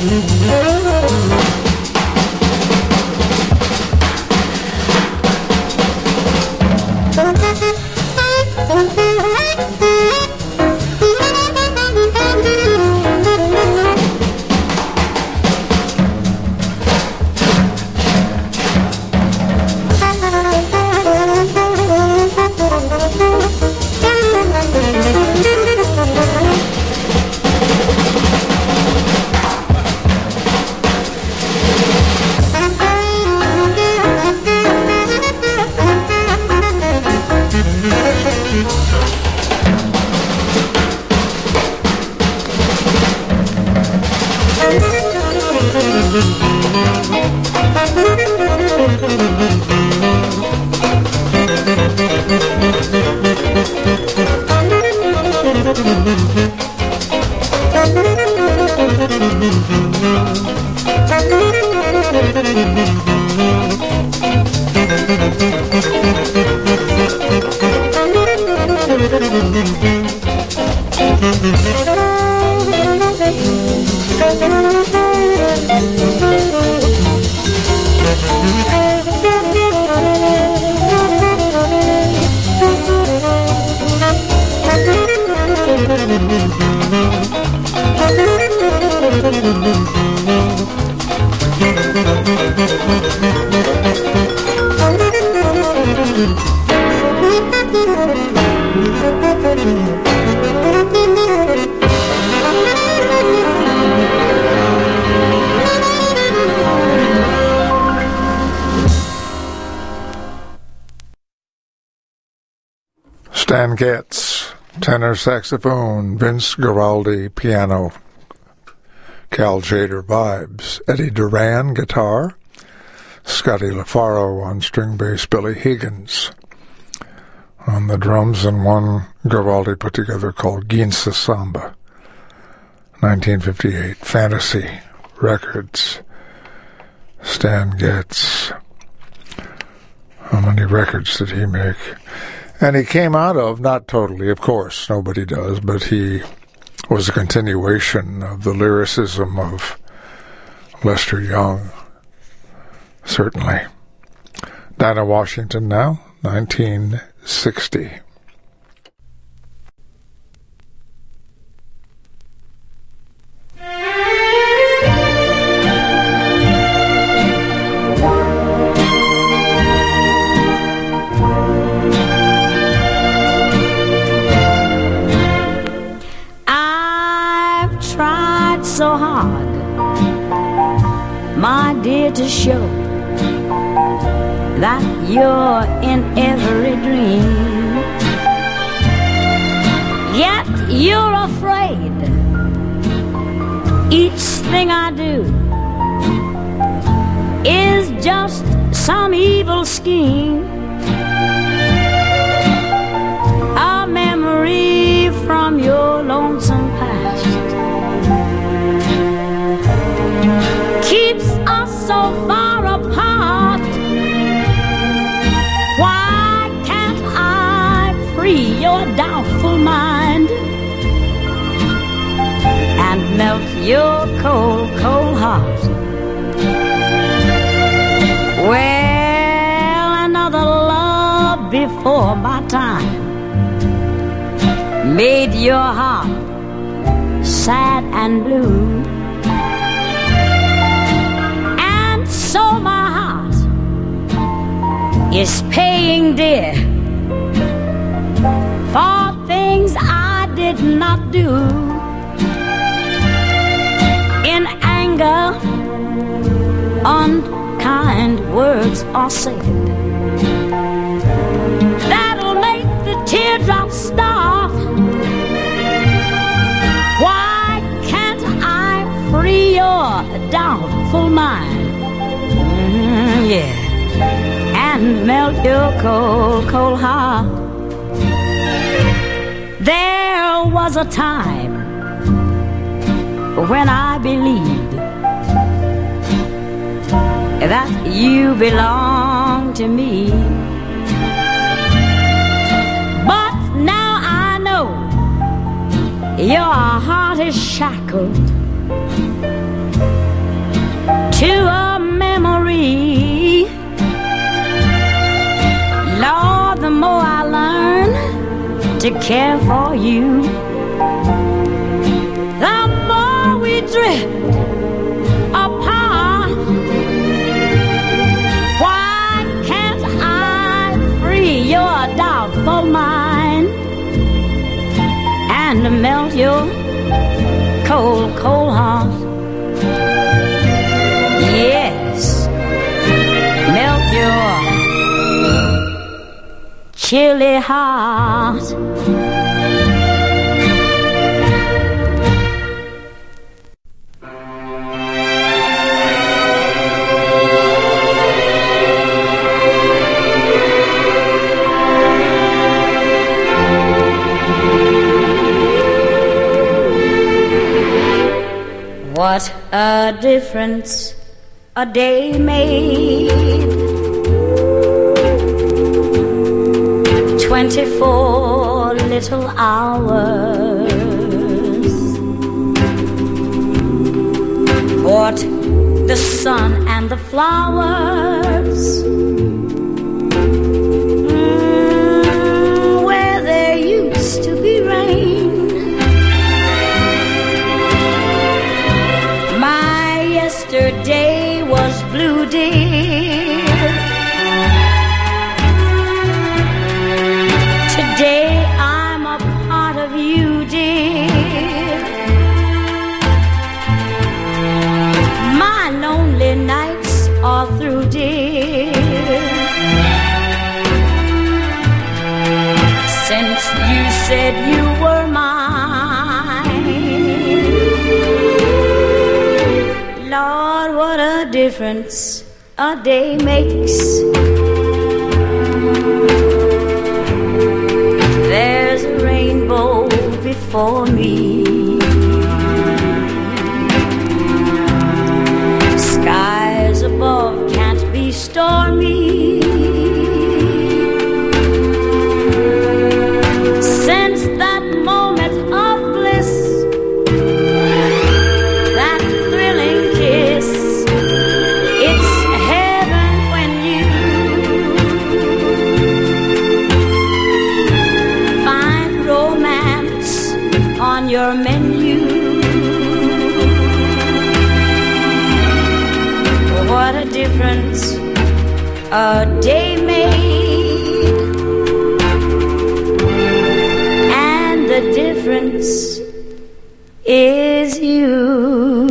Stan Getz, tenor saxophone, Vince Guaraldi, piano, Cal Tjader vibes, Eddie Duran, guitar, Scotty LaFaro on string bass, Billy Higgins on the drums, and one Guaraldi put together called Ginsa Samba, nineteen fifty-eight, Fantasy Records, Stan Getz. How many records did he make? And he came out of, not totally, of course, nobody does, but he was a continuation of the lyricism of Lester Young, certainly. Dinah Washington now, nineteen sixty. So hard, my dear, to show that you're in every dream. Yet you're afraid each thing I do is just some evil scheme, a memory from your lonesome past keeps us so far apart. Why can't I free your doubtful mind and melt your cold, cold heart? Well, another love before my time made your heart sad and blue. So my heart is paying dear for things I did not do. In anger, unkind words are said that'll make the teardrops stop. Why can't I free your doubtful mind? Mm, yeah, and melt your cold, cold heart. There was a time when I believed that you belonged to me, but now I know your heart is shackled care for you, the more we drift apart. Why can't I free your doubtful mind and melt your cold, cold heart? Yes, melt your chilly heart. What a difference a day made. Twenty-four little hours brought the sun and the flowers mm, where there used to be rain. My yesterday was blue, dear. Today I'm a part of you, dear. My lonely nights are through, dear. Since you said you were mine, Lord, what a difference a day makes. There's a rainbow before me, skies above can't be stormy. Since that moment of bliss, that thrilling kiss, it's heaven when you find romance on your menu. What a difference a day made, and the difference is you.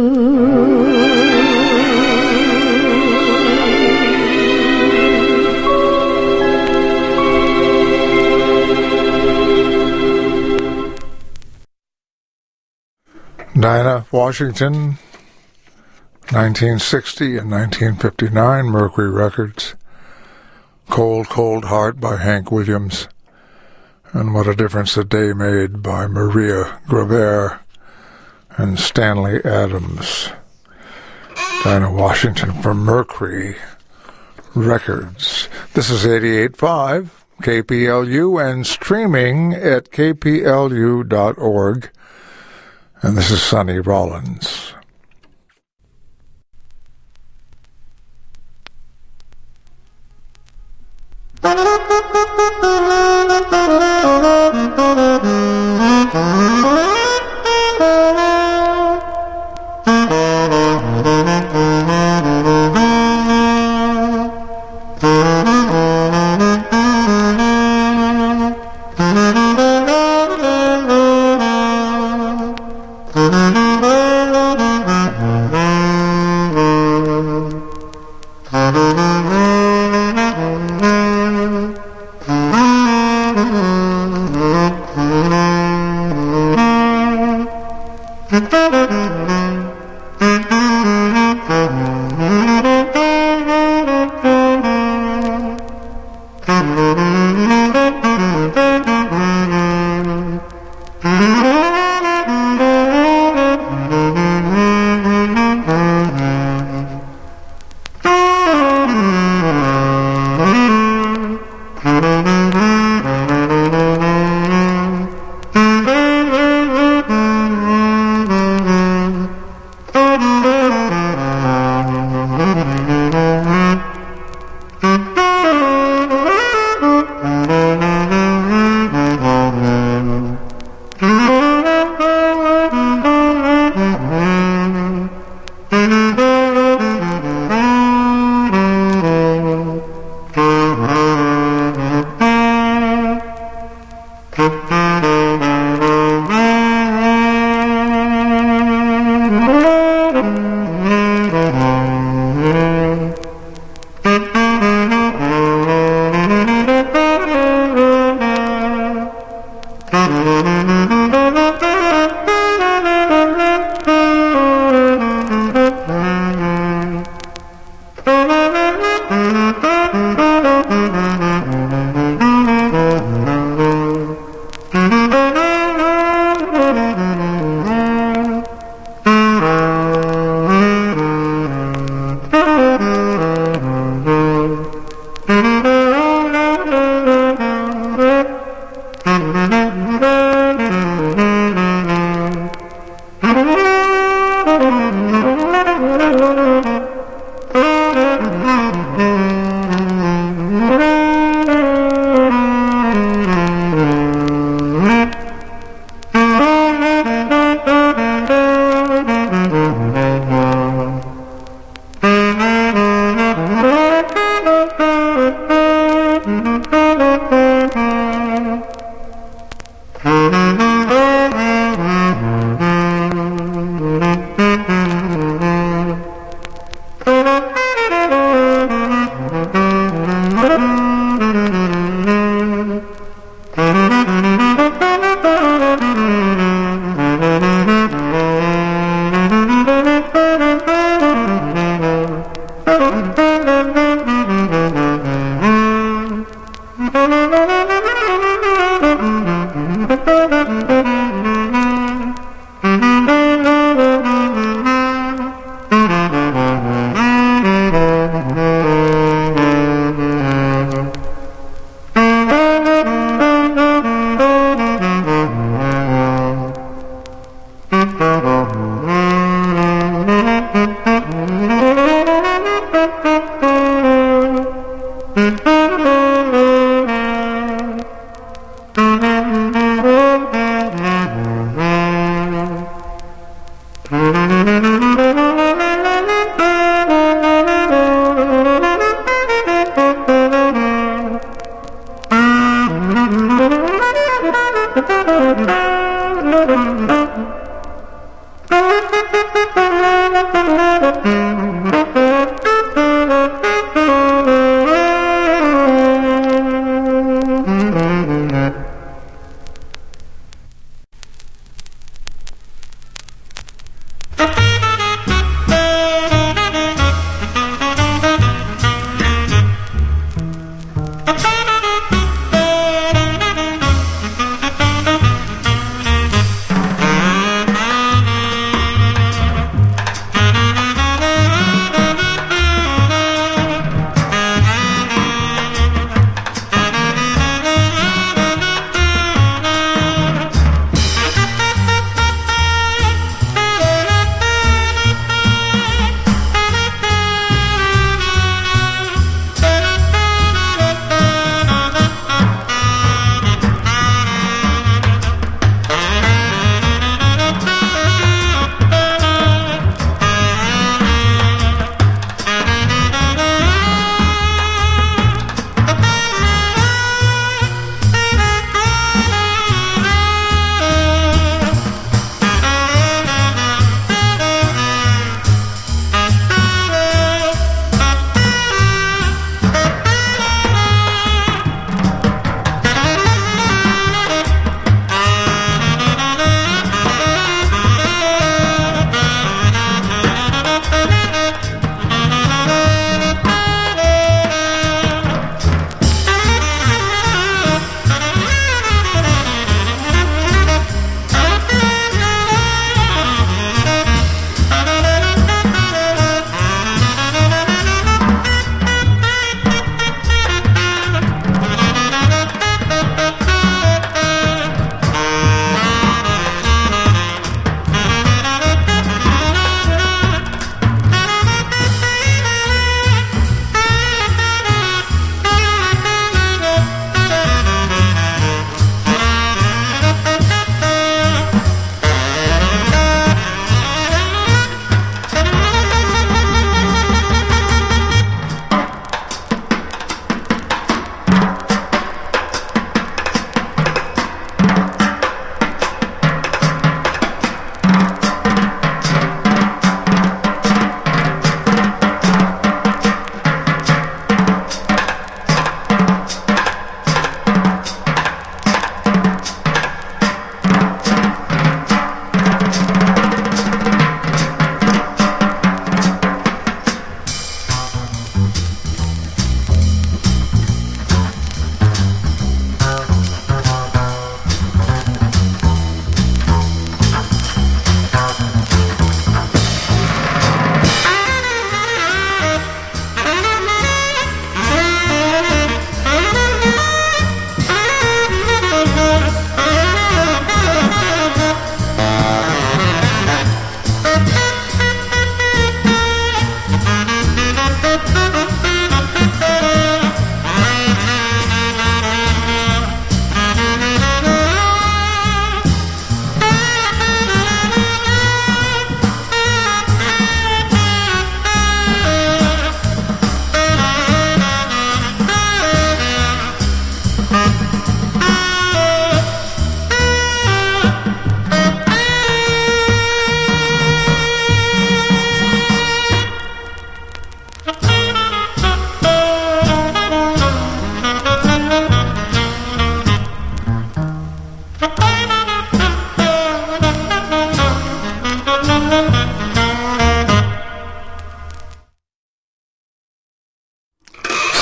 Dinah Washington, nineteen sixty and nineteen fifty-nine, Mercury Records. Cold, Cold Heart by Hank Williams. And What a Difference a Day Made by Maria Grabher and Stanley Adams. Dinah Washington from Mercury Records. This is eighty-eight point five K P L U and streaming at k p l u dot org. And this is Sonny Rollins. Mm-hmm.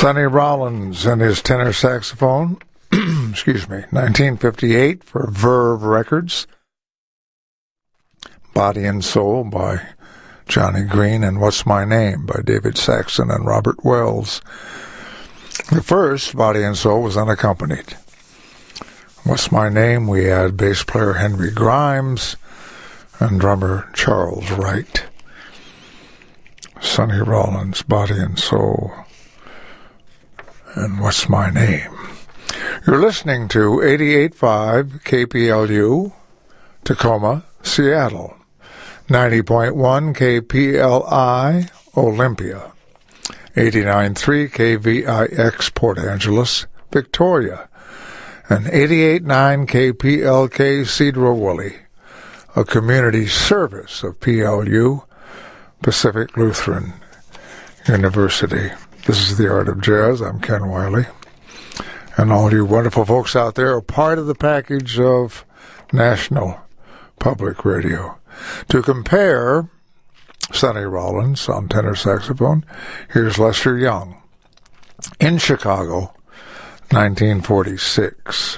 Sonny Rollins and his tenor saxophone, excuse me, nineteen fifty-eight for Verve Records. Body and Soul by Johnny Green and What's My Name by David Saxon and Robert Wells. The first, Body and Soul, was unaccompanied. What's My Name, we had bass player Henry Grimes and drummer Charles Wright. Sonny Rollins, Body and Soul, and What's My Name. You're listening to eighty-eight point five K P L U, Tacoma, Seattle, ninety point one K P L I, Olympia, eighty-nine point three K V I X, Port Angeles, Victoria, and eighty-eight point nine K P L K, Cedro-Woolley, a community service of P L U, Pacific Lutheran University. This is The Art of Jazz. I'm Ken Wiley. And all you wonderful folks out there are part of the package of National Public Radio. To compare Sonny Rollins on tenor saxophone, here's Lester Young in Chicago, nineteen forty-six.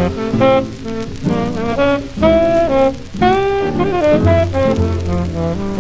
Mm-hmm.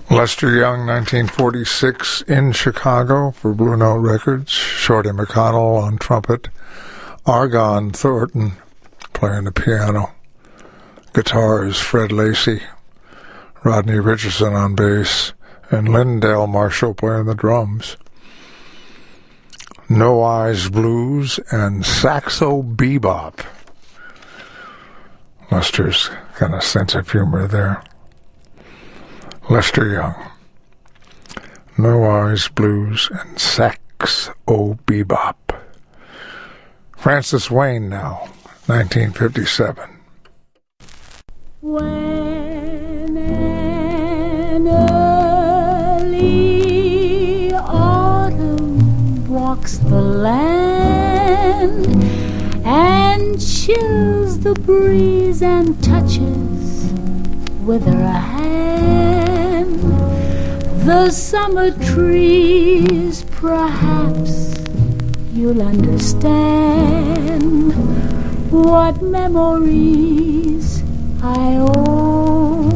Lester Young, nineteen forty-six, in Chicago for Blue Note Records. Shorty McConnell on trumpet. Argon Thornton playing the piano. Guitars, Fred Lacey. Rodney Richardson on bass. And Lindell Marshall playing the drums. No Eyes Blues and Saxo Bebop. Lester's kind of sense of humor there. Lester Young. No Eyes Blues and Saxo Bebop. Francis Wayne now, nineteen fifty-seven. When an early autumn walks the land and chills the breeze and touches with her hand the summer trees, perhaps you'll understand what memories I own.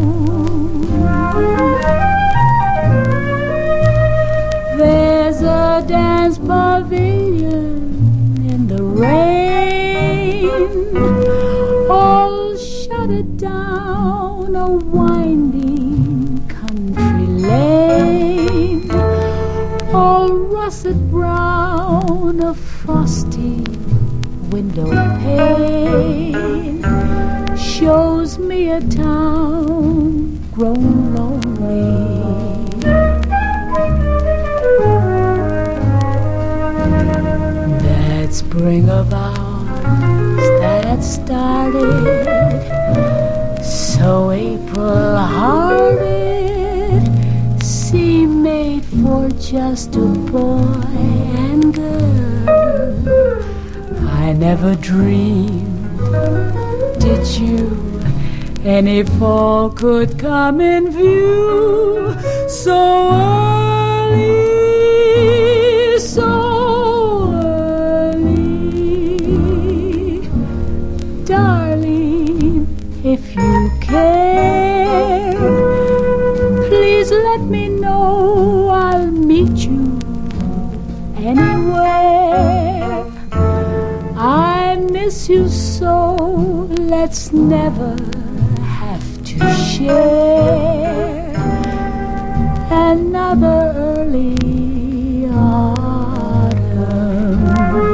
There's a dance pavilion in the rain, all shuttered down a winding country lane, all russet brown, a frosty window pane shows me a town grown lonely. That spring of ours that started so April-hearted seemed made for just a boy and girl. I never dreamed, did you, any fall could come in view so early, so early. Darling, if you care, please let me know, I'll meet you anywhere. I miss you so, let's never have to share another early autumn.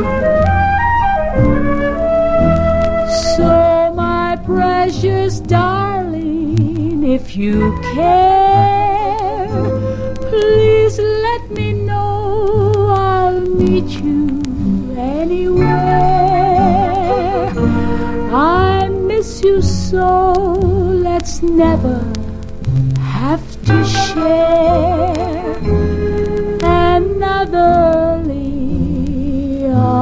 So my precious darling, if you care, please let me know, I'll meet you anywhere. I miss you so, let's never have to share another early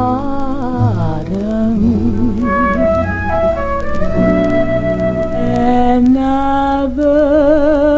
autumn. Another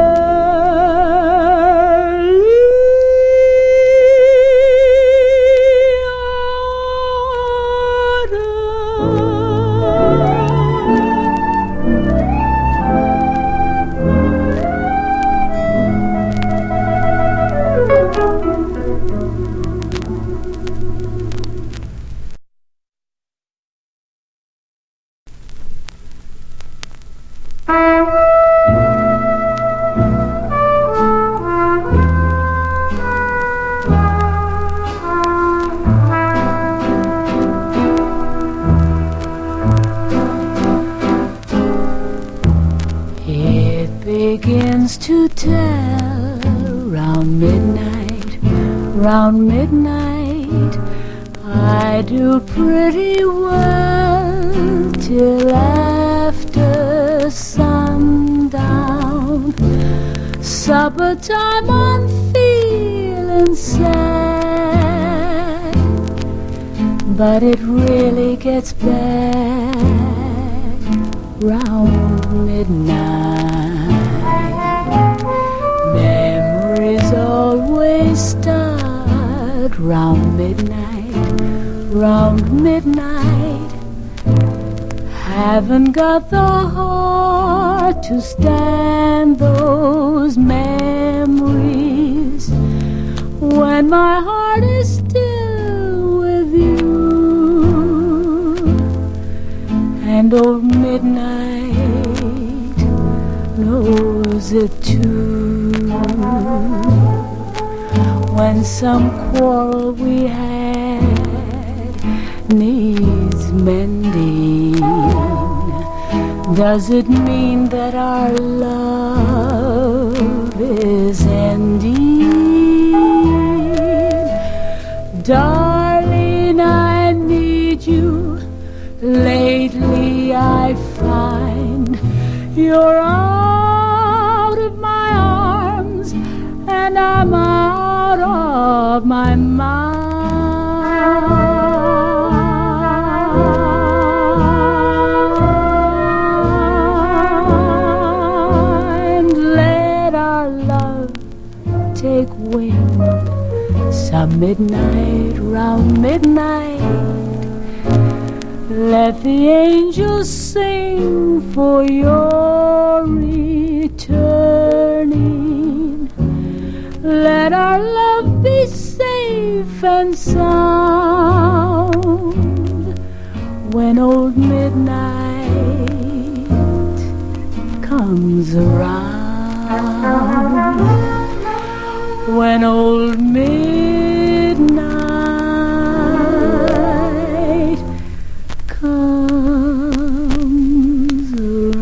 to tell round midnight, round midnight I do pretty well till after sundown. Supper time I'm feeling sad, but it really gets bad round midnight. Always start round midnight, round midnight. Haven't got the heart to stand those men when my heart is still with you. And old midnight knows it too. When some quarrel we had needs mending, does it mean that our love is ending? Darling, I need you. Lately I find you're out of my arms and I'm out of my mind. Let our love take wing some midnight, round midnight. Let the angels sing for your returning. Let our love be safe and sound when old midnight comes around. When old midnight comes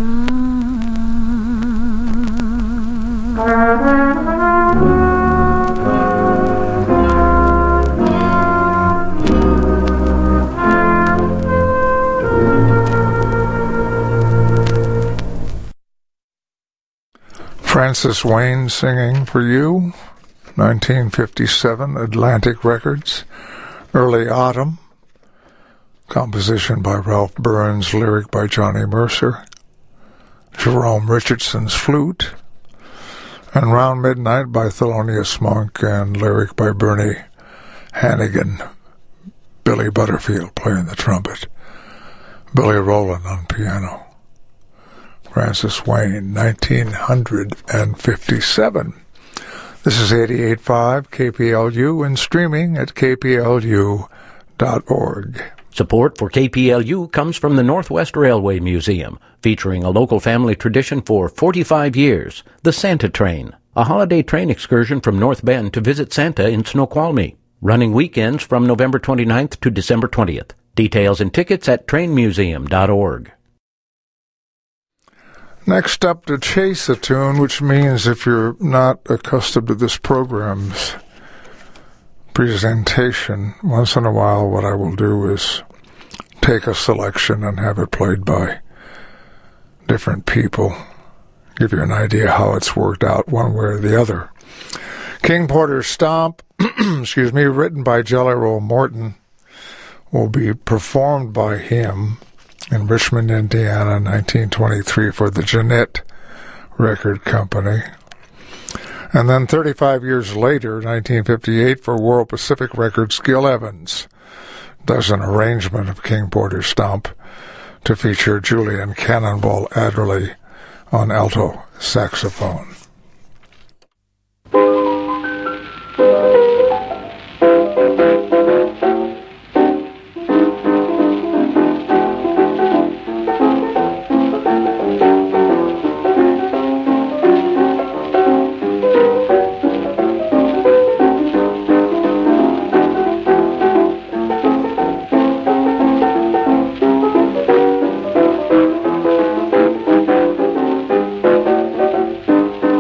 Francis Wayne singing for you, nineteen fifty-seven, Atlantic Records, Early Autumn, composition by Ralph Burns, lyric by Johnny Mercer, Jerome Richardson's flute, and Round Midnight by Thelonious Monk and lyric by Bernie Hannigan, Billy Butterfield playing the trumpet, Billy Rowland on piano. Francis Wayne, nineteen fifty-seven. This is eighty-eight point five K P L U and streaming at K P L U dot org. Support for K P L U comes from the Northwest Railway Museum, featuring a local family tradition for forty-five years, the Santa Train, a holiday train excursion from North Bend to visit Santa in Snoqualmie, running weekends from November twenty-ninth to December twentieth. Details and tickets at train museum dot org. Next up, to chase a tune, which means if you're not accustomed to this program's presentation, once in a while what I will do is take a selection and have it played by different people, give you an idea how it's worked out one way or the other. King Porter's Stomp, excuse me, written by Jelly Roll Morton, will be performed by him in Richmond, Indiana, nineteen twenty-three for the Jeanette Record Company. And then thirty-five years later, nineteen fifty-eight, for World Pacific Records, Gil Evans does an arrangement of King Porter's Stomp to feature Julian Cannonball Adderley on alto saxophone. around.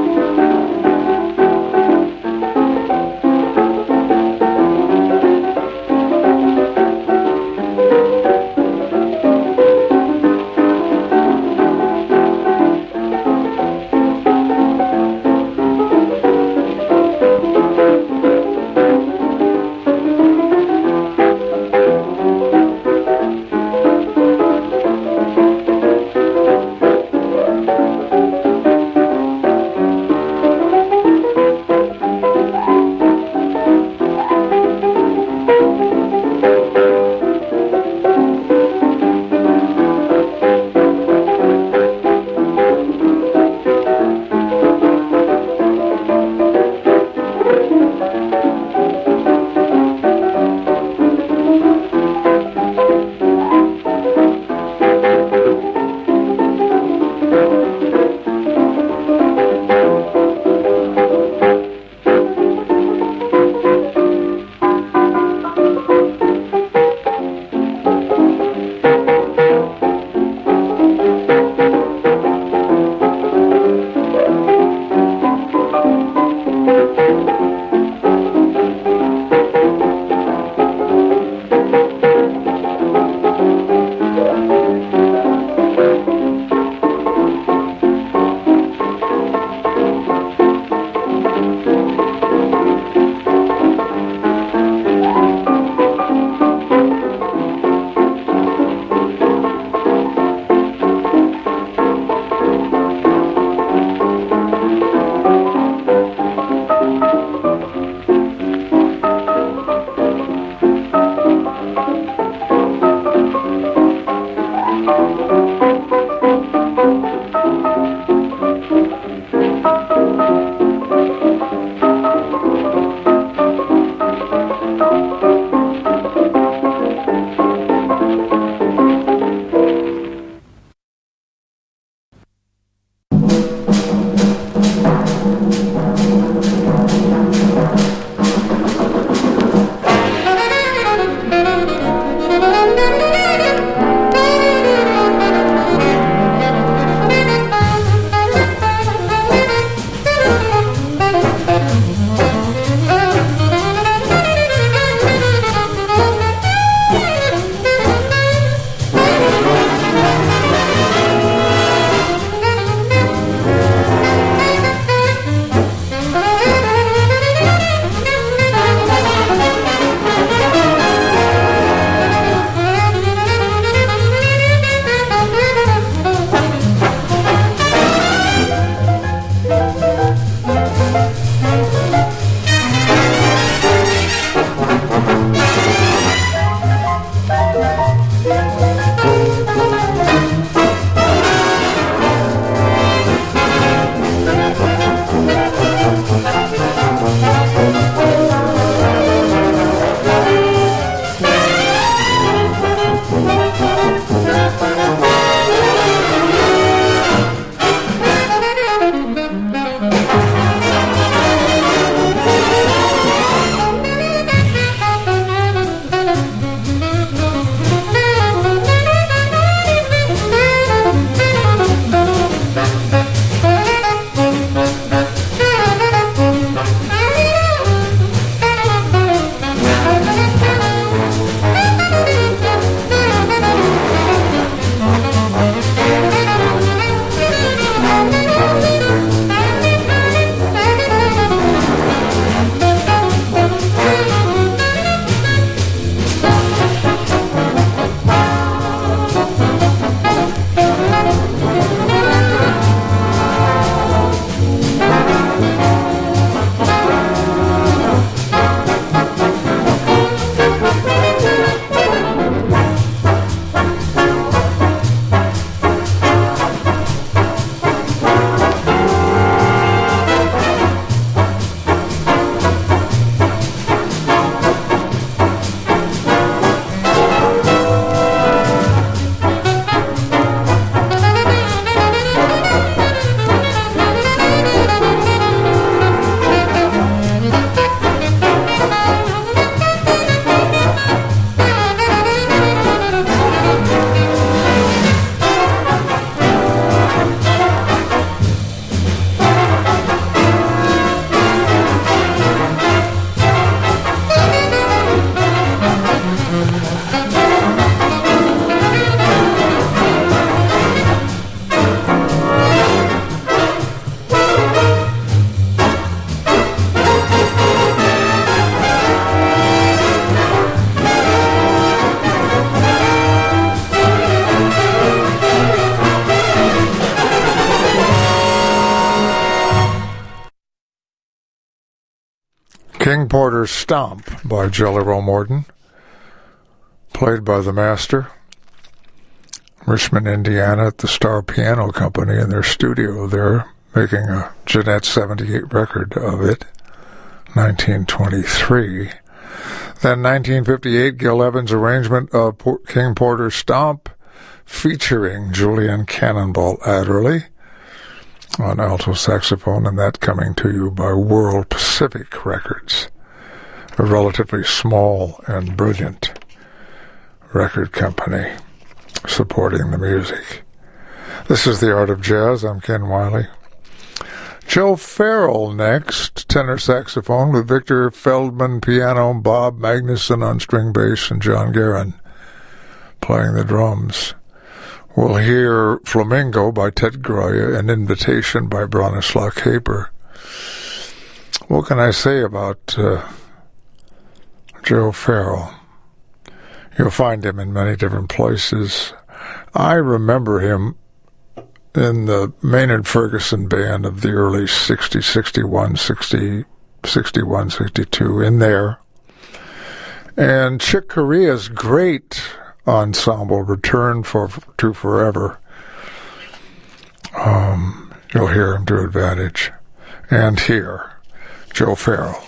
King Porter's Stomp by Jelly Roll Morton, played by the master. Richmond, Indiana, at the Star Piano Company in their studio there, making a Jeanette seventy-eight record of it, nineteen twenty-three. Then nineteen fifty-eight, Gil Evans' arrangement of King Porter's Stomp, featuring Julian Cannonball Adderley on alto saxophone, and that coming to you by World Pacific Records, a relatively small and brilliant record company supporting the music. This is The Art of Jazz. I'm Ken Wiley. Joe Farrell next, tenor saxophone with Victor Feldman piano, Bob Magnuson on string bass, and John Guerin playing the drums. We'll hear Flamingo by Ted Groya, An Invitation by Bronislaw Kaper. What can I say about uh, Joe Farrell? You'll find him in many different places. I remember him in the Maynard Ferguson band of the early sixties, sixty-one, sixty, sixty-one, sixty-two, in there. And Chick Corea's great ensemble, Return for to Forever. Um, you'll hear him to advantage. And here, Joe Farrell.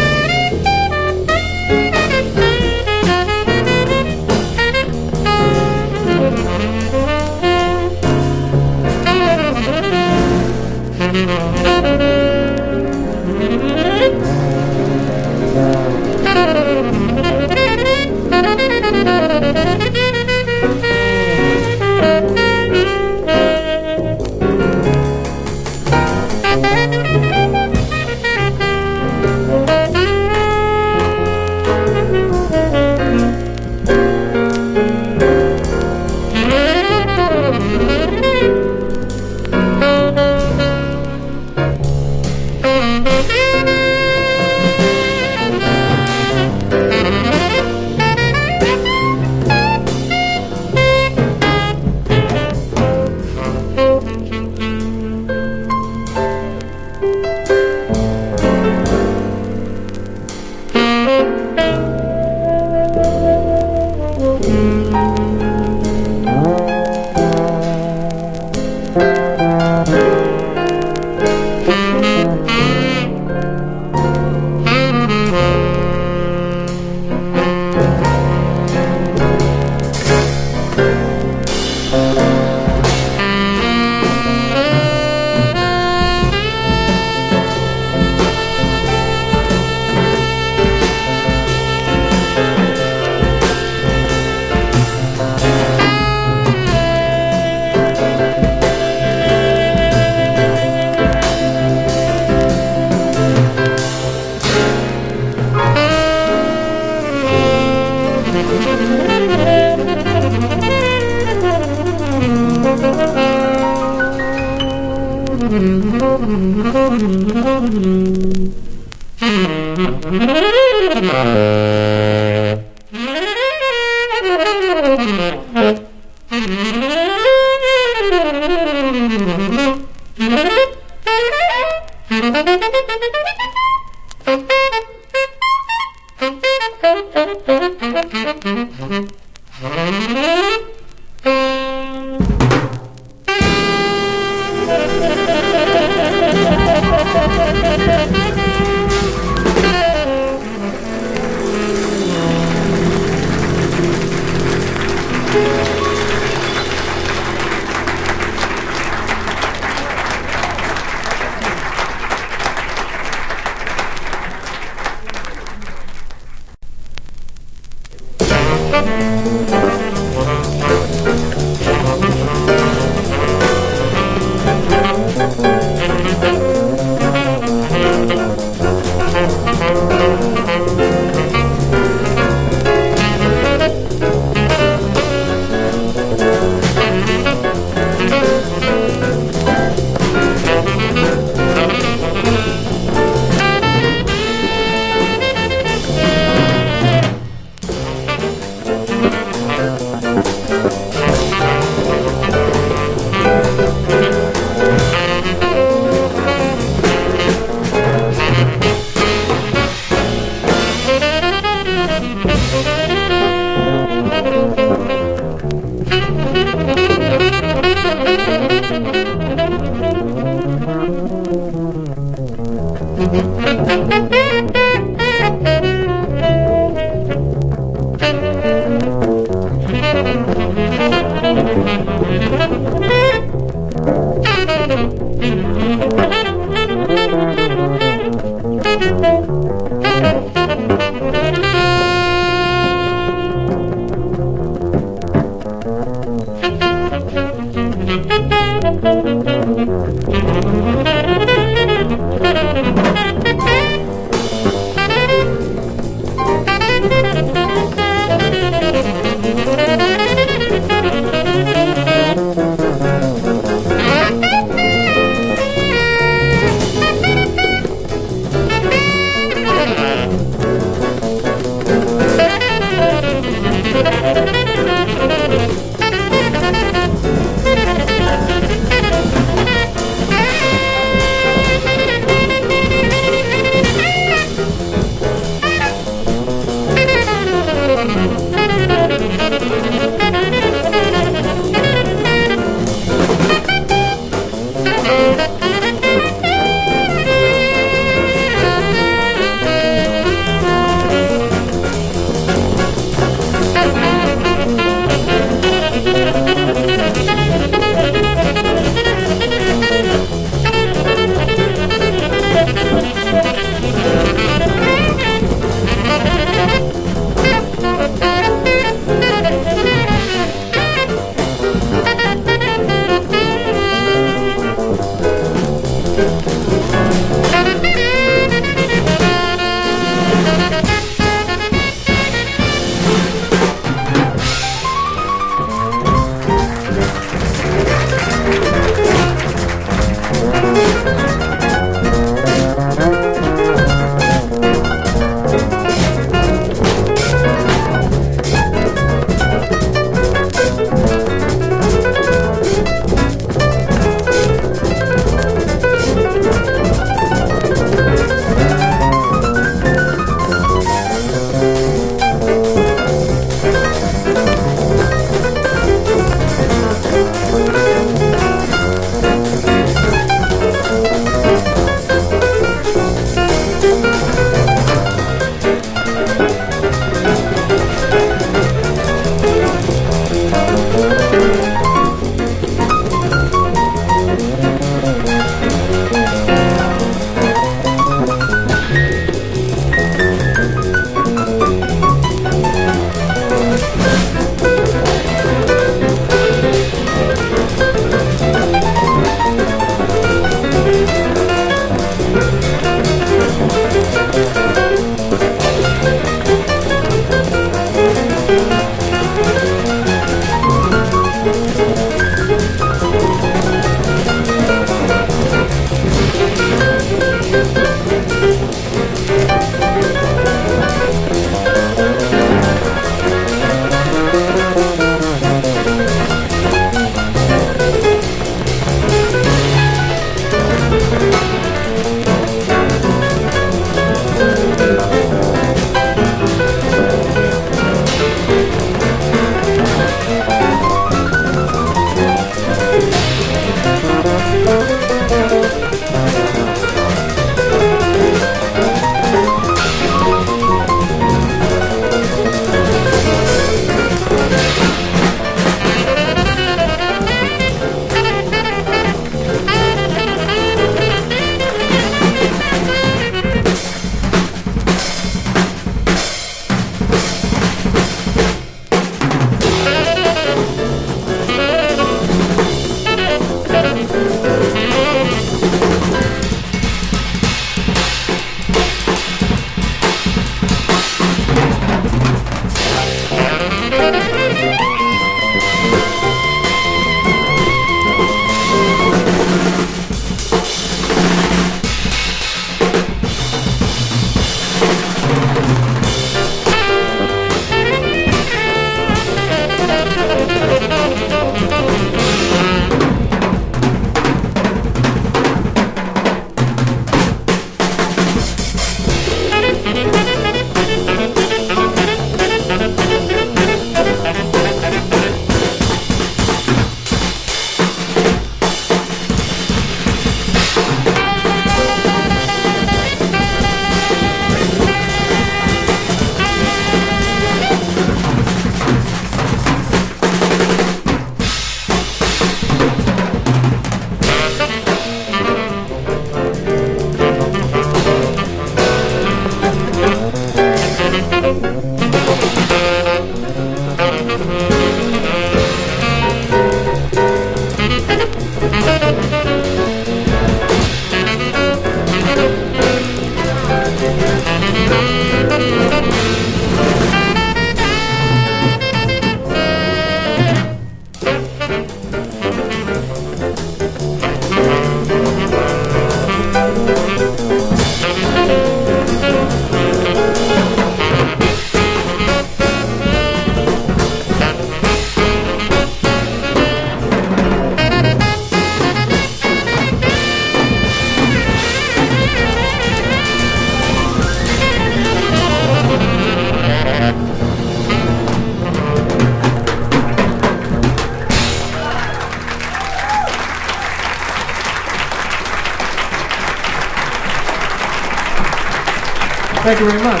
Thank you very much.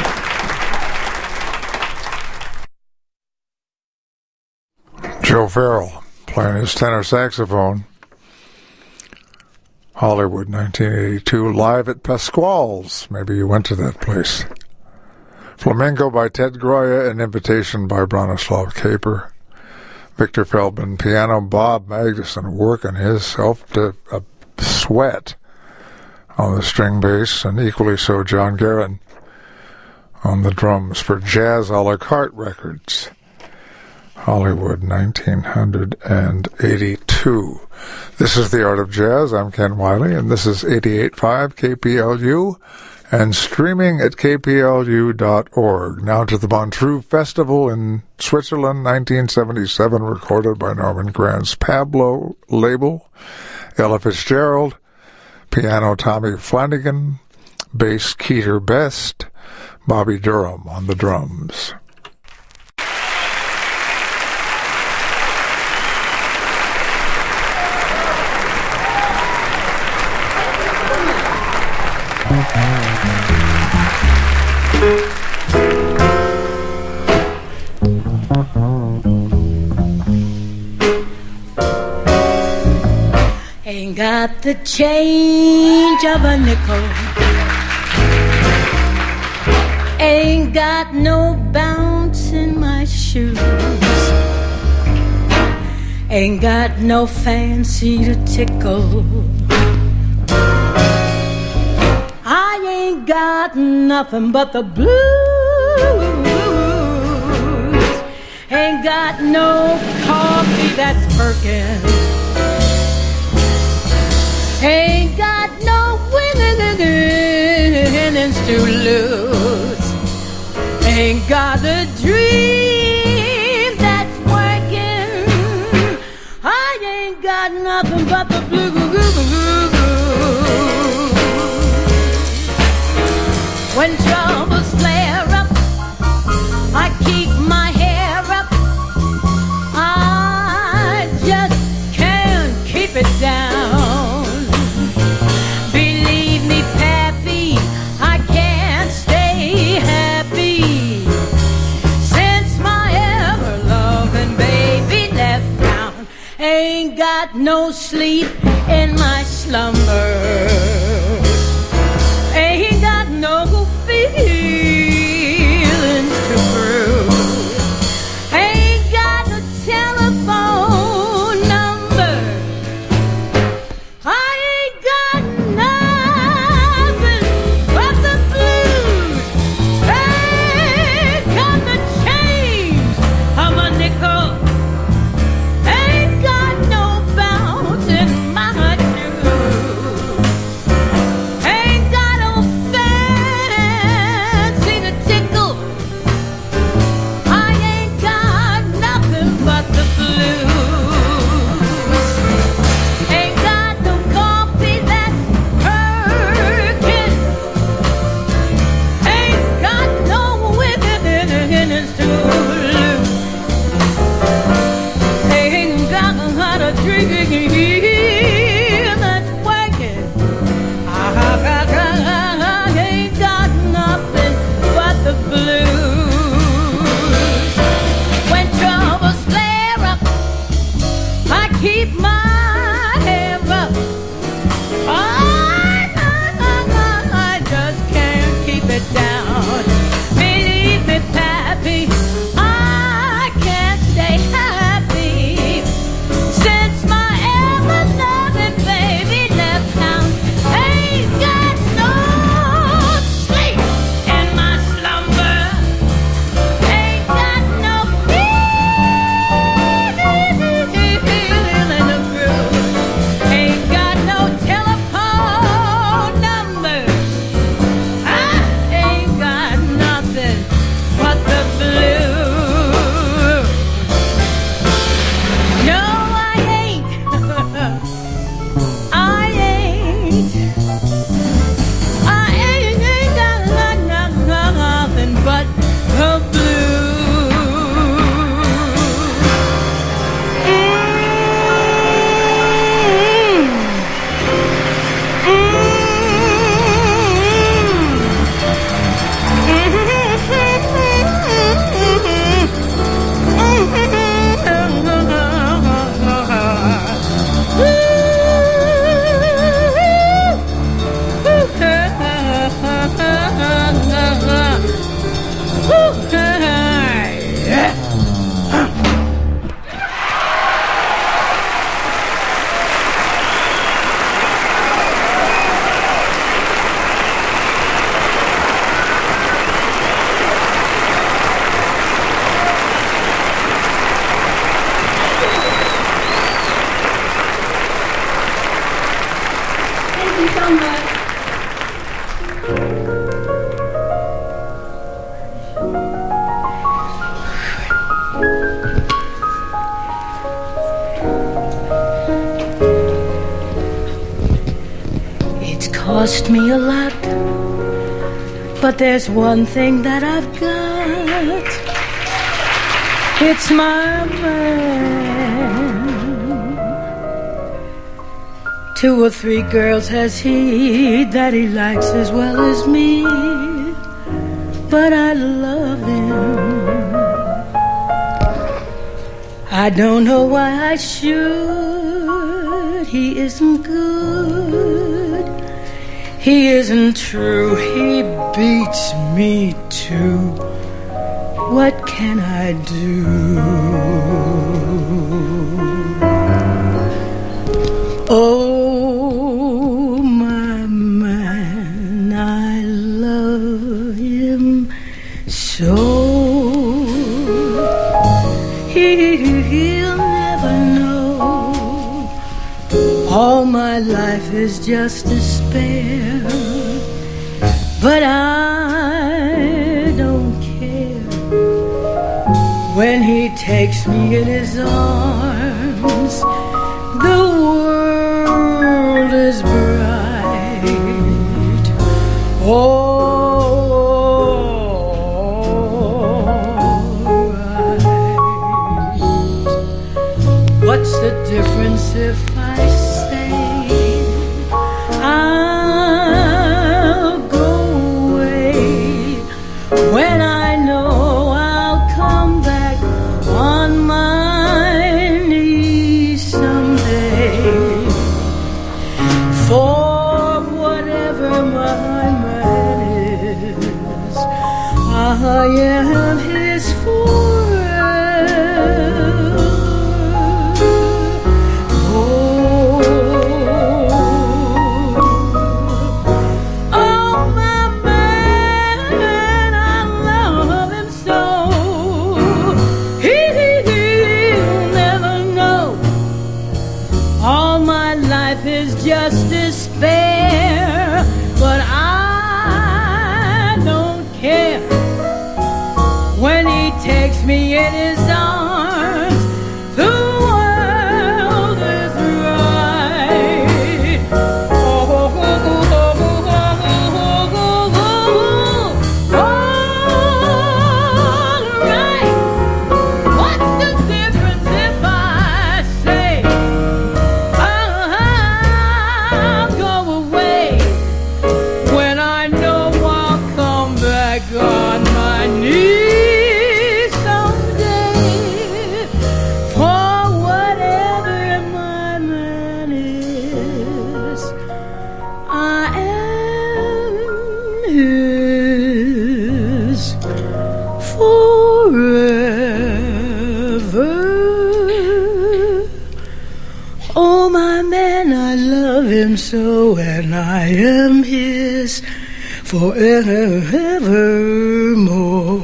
Joe Farrell playing his tenor saxophone Hollywood, nineteen eighty-two, live at Pasquale's. Maybe you went to that place. Flamenco by Ted Groya, An Invitation by Bronislaw Kaper. Victor Feldman, piano. Bob Magnuson working himself to a sweat on the string bass, and equally so John Guerin on the drums for Jazz a la carte Records. Hollywood, nineteen eighty-two. This is The Art of Jazz. I'm Ken Wiley, and this is eighty-eight point five K P L U and streaming at k p l u dot org. Now to the Montreux Festival in Switzerland, nineteen seventy-seven, recorded by Norman Granz Pablo label. Ella Fitzgerald, piano Tommy Flanagan, bass Keeter Best, Bobby Durham on the drums. Ain't got the change of a nickel, ain't got no bounce in my shoes, ain't got no fancy to tickle, I ain't got nothing but the blues, ain't got no coffee that's perking, ain't got no winnings to lose, ain't got a dream that's working, I ain't got nothing but the blues. When troubles flare up, I keep my hair up, I just can't keep it down. Believe me, Pappy, I can't stay happy since my ever-loving baby left town. Ain't got no sleep in my slumber, ain't got no feelings to prove, ain't got a telephone number, I ain't got nothing but the blues, ain't got the change of a nickel, ain't got no bounce in my shoes, cost me a lot, but there's one thing that I've got. It's my man. Two or three girls has he that he likes as well as me, but I love him. I don't know why I should. He isn't good. He isn't true. He beats me too. What can I do? Oh, my man, I love him so. He, he'll never know. All my life is just despair, but I don't care. When he takes me in his arms, the world is bright. Oh, what's the difference if I say I'll go away when I know I'll come back on my knees someday? For whatever my man is, I am his forever. Just despair, but I don't care. When he takes me in his arms, the world is right. Oh, oh, oh, oh, oh, oh, oh, oh, all right. What's the difference if I say on my knees someday? For whatever my man is, I am his forever. Oh, my man, I love him so, and I am his forevermore.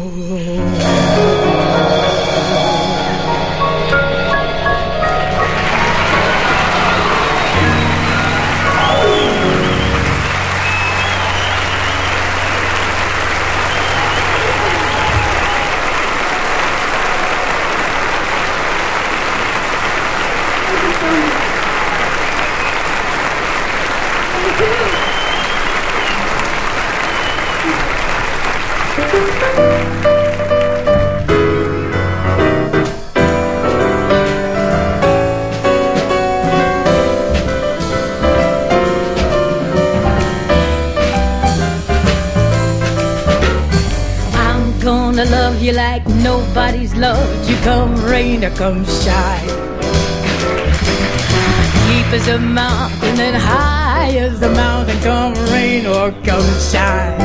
Gonna love you like nobody's loved you, come rain or come shine. Deep as a mountain and high as the mountain, come rain or come shine.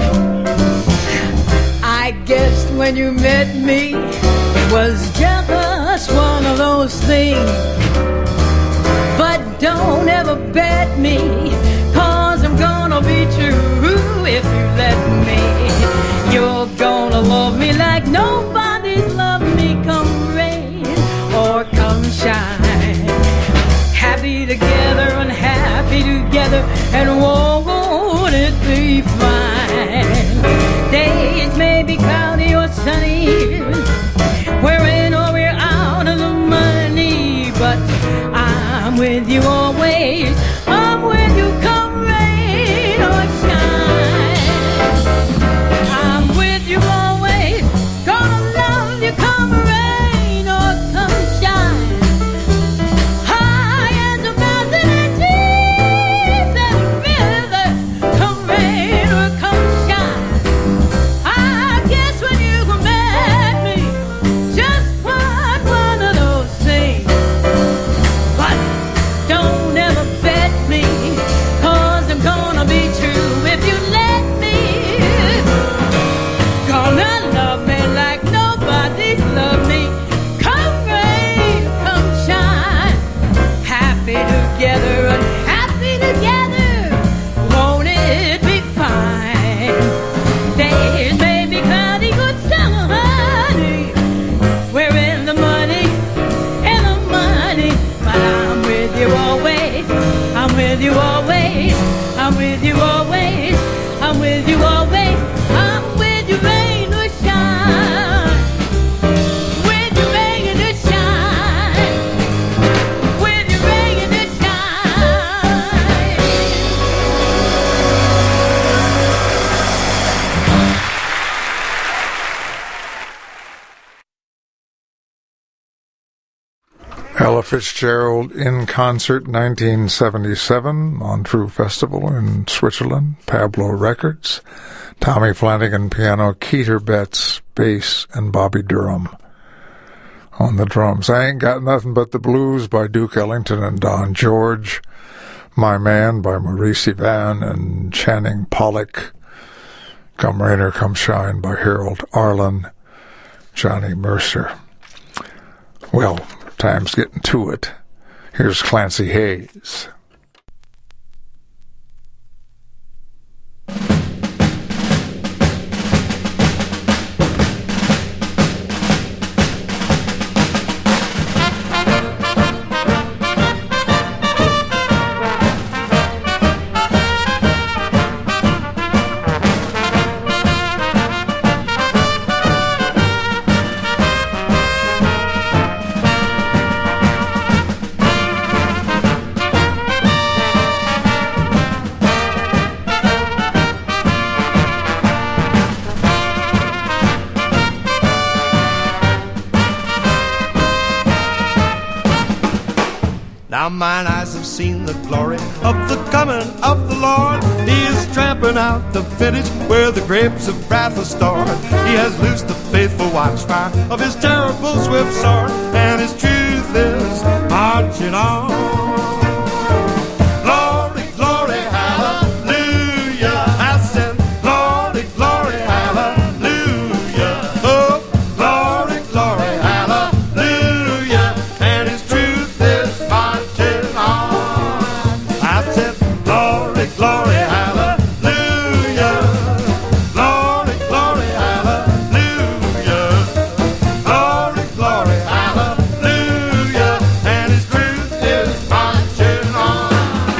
I guessed when you met me it was just one of those things, but don't ever bet me, cause I'm gonna be true if you let me. You're gonna love me like nobody's loved me, come rain or come shine. Happy together, unhappy together, and won't it be fine? Days may be cloudy or sunny, we're in or we're out of the money, but I'm with you always, I'm with you, come Ella Fitzgerald in concert, nineteen seventy-seven, Montreux Festival in Switzerland, Pablo Records. Tommy Flanagan piano, Keeter Betts bass, and Bobby Durham on the drums. I Ain't Got Nothing But the Blues by Duke Ellington and Don George. My Man by Maurice Ivan and Channing Pollock. Come Rain or Come Shine by Harold Arlen, Johnny Mercer. Well, time's getting to it. Here's Clancy Hayes. Now mine eyes have seen the glory of the coming of the Lord. He is tramping out the vintage where the grapes of wrath are stored. He has loosed the faithful watchfire of his terrible swift sword, and his truth is marching on. Glory, glory, hallelujah. I said, glory, glory, hallelujah. Oh, glory, glory, hallelujah. And his truth is marching on. I said, glory, glory, hallelujah. Glory, glory, hallelujah. Glory, glory, hallelujah. And his truth is marching on.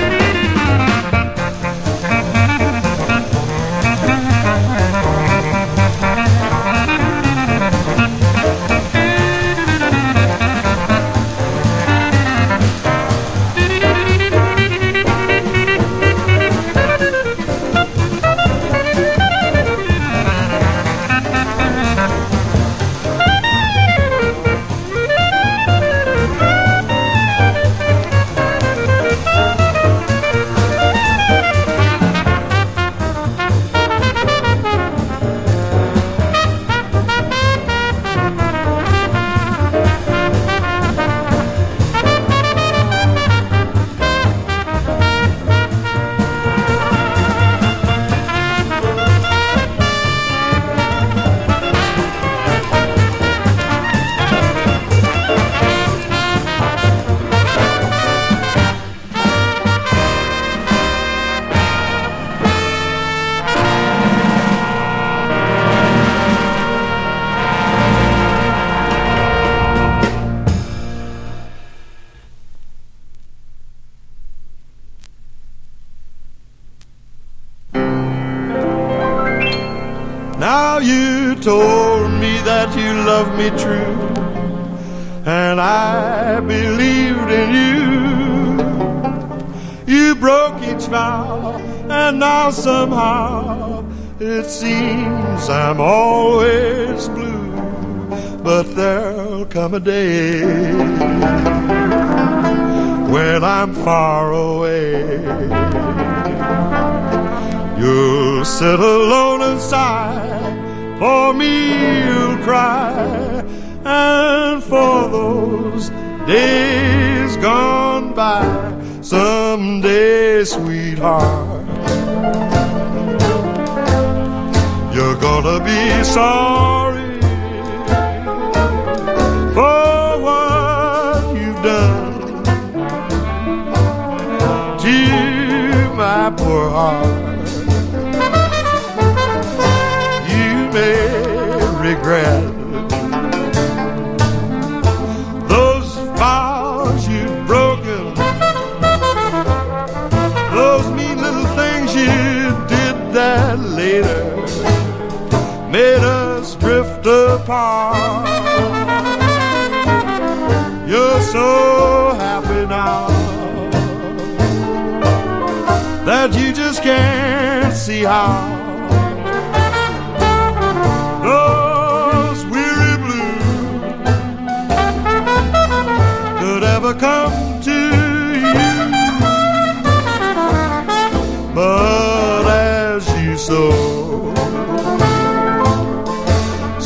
Now you told me that you loved me true, and I believed in you. You broke each vow, and now somehow it seems I'm always blue. But there'll come a day when I'm far away. You'll sit alone and sigh, for me you'll cry, and for those days gone by, someday, sweetheart, you're gonna be sorry for what you've done to my poor heart. Regret those vows you've broken, those mean little things you did that later made us drift apart. You're so happy now that you just can't see how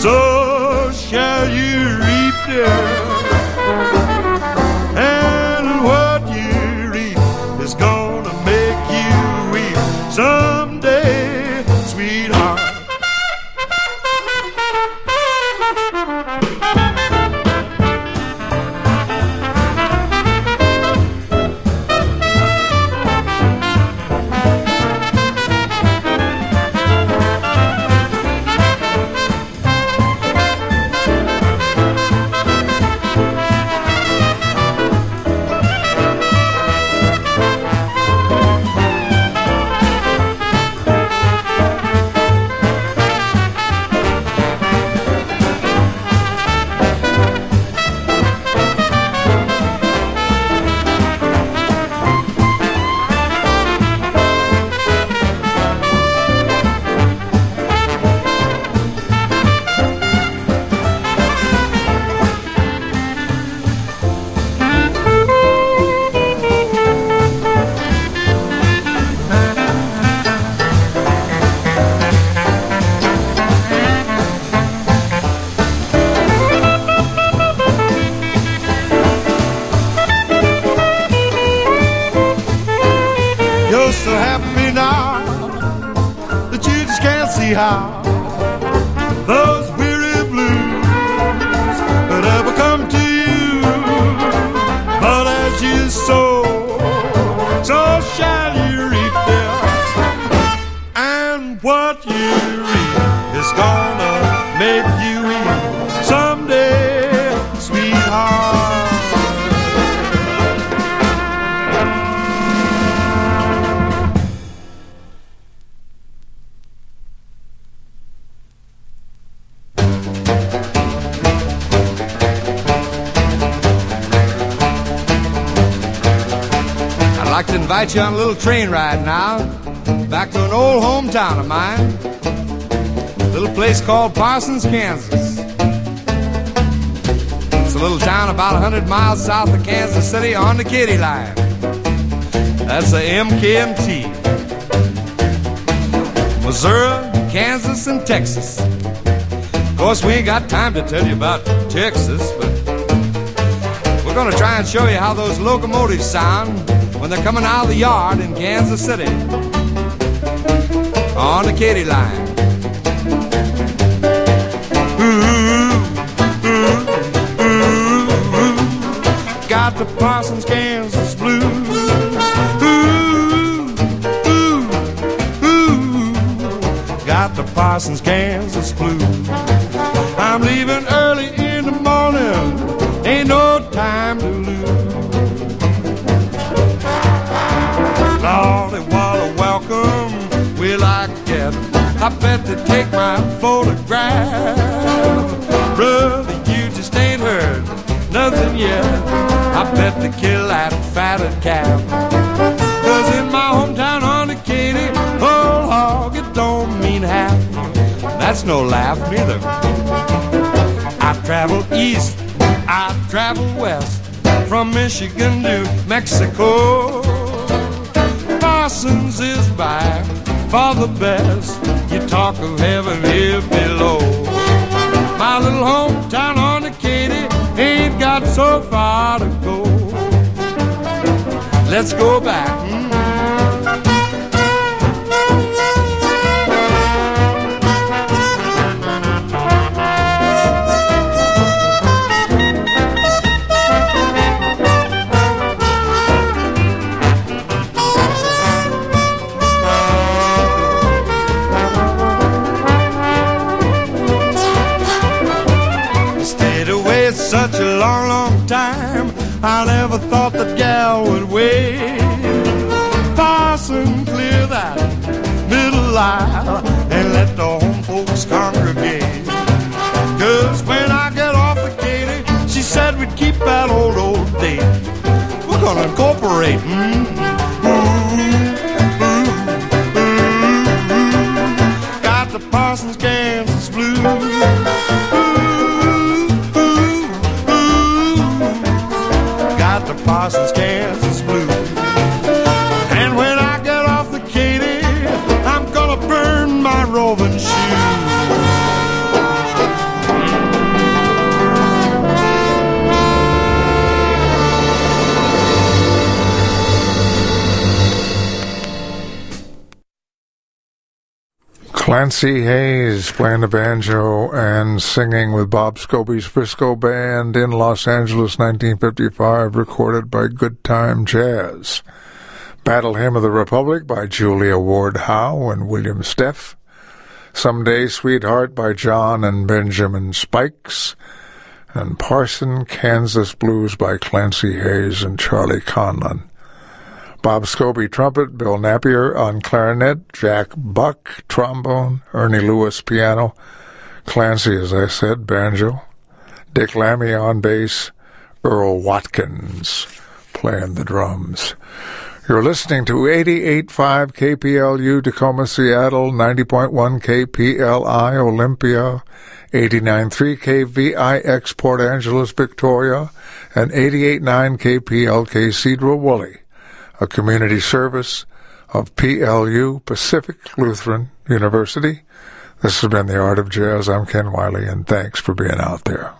so shall you reap, dear. And what you reap is gonna make you weep someday, sweetheart. How those weary blues could ever come to you, but as you sow, so shall you reap, dear. And what you reap is gonna make you weep someday, sweetheart. I'd like to invite you on a little train ride now, back to an old hometown of mine, a little place called Parsons, Kansas. It's a little town about one hundred miles south of Kansas City on the Katy line. That's the M K M T. Missouri, Kansas, and Texas. Of course, we ain't got time to tell you about Texas, but we're gonna try and show you how those locomotives sound when they're coming out of the yard in Kansas City on the Katy line. Ooh, ooh, ooh, ooh. Got the Parsons, Kansas blues. Ooh, ooh, ooh. Got the Parsons, Kansas blues. I'm leaving early in the morning, ain't no time to lose. Lordy, what a welcome will I get. I bet they take my photograph. Brother, you just ain't heard nothing yet. I bet they kill that fatted calf. Cause in my hometown on the Katy, whole hog, it don't mean half. That's no laugh neither. I travel east, I travel west, from Michigan to Mexico. Parsons is by far the best. You talk of heaven here below. My little hometown on the Katy ain't got so far to go. Let's go back. Mm. Such a long, long time, I never thought that gal would wait. Parson, clear that middle aisle and let the home folks congregate. Cause when I get off the Katy, she said we'd keep that old, old date. We're gonna incorporate. Mm. Ooh, ooh, ooh. Got the Parsons, Kansas blues. Parsons, Kansas blues. And when I get off the Katy, I'm gonna burn my roving shoes. Clancy Hayes playing the banjo and singing with Bob Scobie's Frisco Band in Los Angeles, nineteen fifty-five, recorded by Good Time Jazz. Battle Hymn of the Republic by Julia Ward Howe and William Steff. Someday Sweetheart by John and Benjamin Spikes. And Parson, Kansas Blues by Clancy Hayes and Charlie Conlon. Bob Scobie trumpet, Bill Napier on clarinet, Jack Buck trombone, Ernie Lewis piano, Clancy, as I said, banjo, Dick Lammy on bass, Earl Watkins playing the drums. You're listening to eighty-eight point five K P L U Tacoma, Seattle, ninety point one K P L I Olympia, eighty-nine point three K V I X Port Angeles, Victoria, and eighty-eight point nine K P L K Cedro Woolley, a community service of P L U, Pacific Lutheran University. This has been The Art of Jazz. I'm Ken Wiley, and thanks for being out there.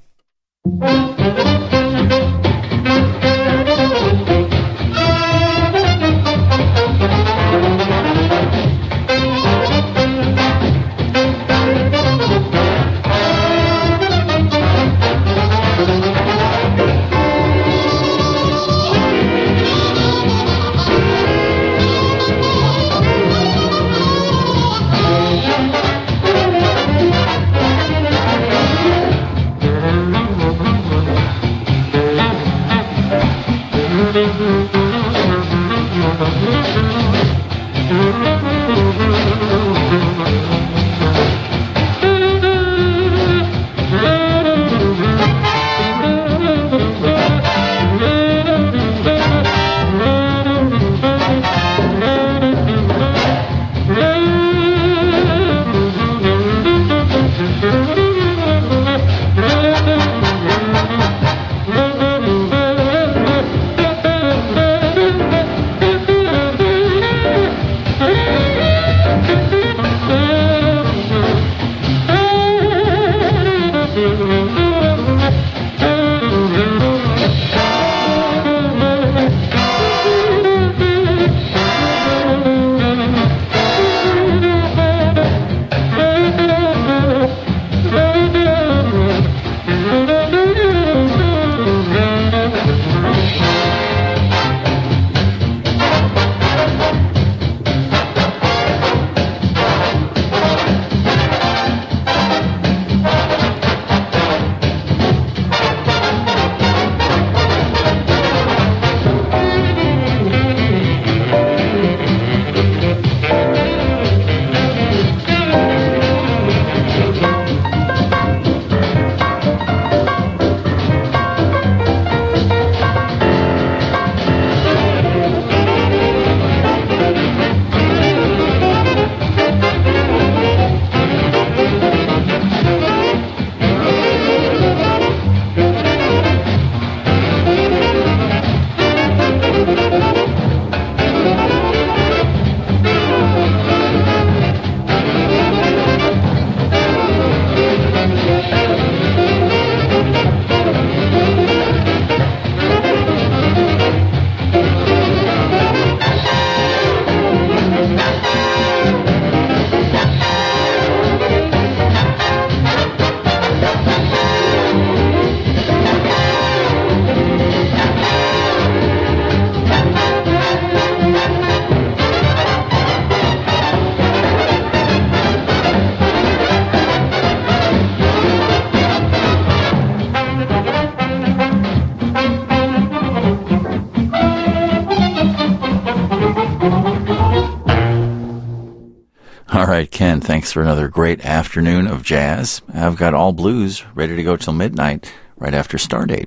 All right, Ken, thanks for another great afternoon of jazz. I've got all blues ready to go till midnight, right after Stardate.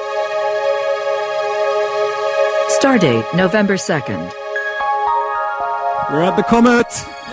Stardate, November second. We're at the Comet.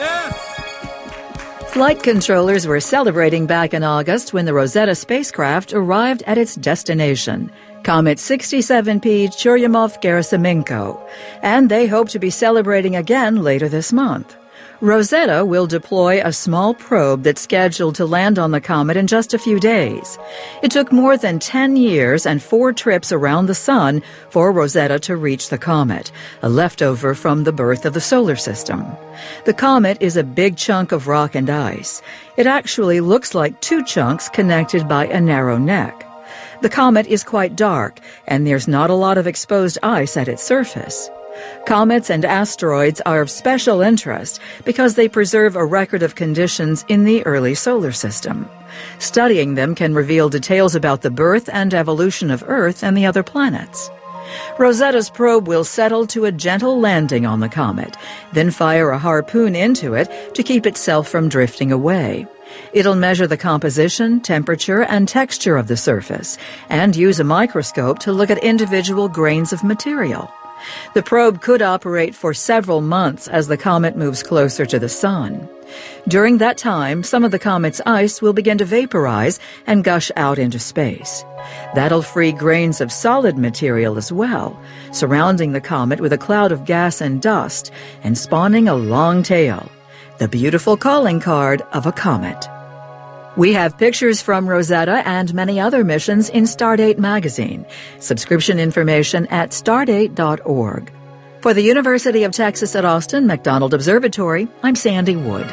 Flight controllers were celebrating back in August when the Rosetta spacecraft arrived at its destination, Comet sixty-seven P Churyumov-Gerasimenko, and they hope to be celebrating again later this month. Rosetta will deploy a small probe that's scheduled to land on the comet in just a few days. It took more than ten years and four trips around the sun for Rosetta to reach the comet, a leftover from the birth of the solar system. The comet is a big chunk of rock and ice. It actually looks like two chunks connected by a narrow neck. The comet is quite dark, and there's not a lot of exposed ice at its surface. Comets and asteroids are of special interest because they preserve a record of conditions in the early solar system. Studying them can reveal details about the birth and evolution of Earth and the other planets. Rosetta's probe will settle to a gentle landing on the comet, then fire a harpoon into it to keep itself from drifting away. It'll measure the composition, temperature, and texture of the surface, and use a microscope to look at individual grains of material. The probe could operate for several months as the comet moves closer to the sun. During that time, some of the comet's ice will begin to vaporize and gush out into space. That'll free grains of solid material as well, surrounding the comet with a cloud of gas and dust and spawning a long tail, the beautiful calling card of a comet. We have pictures from Rosetta and many other missions in Stardate magazine. Subscription information at stardate dot org. For the University of Texas at Austin McDonald Observatory, I'm Sandy Wood.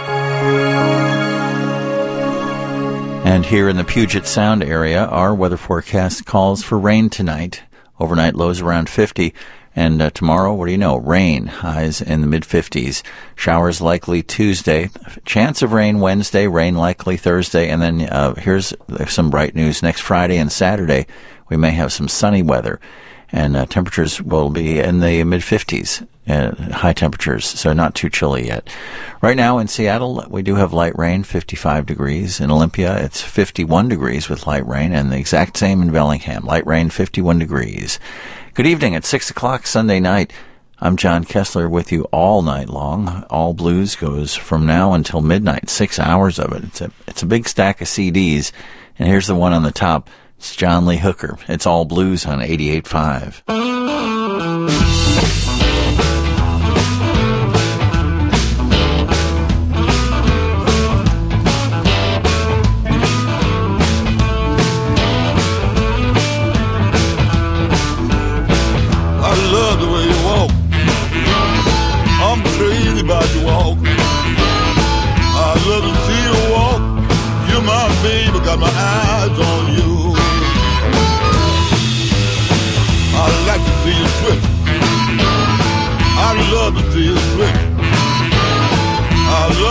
And here in the Puget Sound area, our weather forecast calls for rain tonight. Overnight lows around fifty. And uh, tomorrow, what do you know? Rain, highs in the mid-fifties. Showers likely Tuesday. Chance of rain Wednesday, rain likely Thursday. And then uh, here's some bright news. Next Friday and Saturday, we may have some sunny weather. And uh, temperatures will be in the mid-fifties, uh, high temperatures, so not too chilly yet. Right now in Seattle, we do have light rain, fifty-five degrees. In Olympia, it's fifty-one degrees with light rain, and the exact same in Bellingham. Light rain, fifty-one degrees. Good evening. At six o'clock Sunday night, I'm John Kessler with you all night long. All Blues goes from now until midnight, six hours of it. It's a, it's a big stack of C Ds, and here's the one on the top. It's John Lee Hooker. It's All Blues on eighty-eight point five. I love the way you walk. I'm crazy about your walk. I love to see you walk. You're my baby, got my eyes on you. I like to see you swim. I love to see you swim.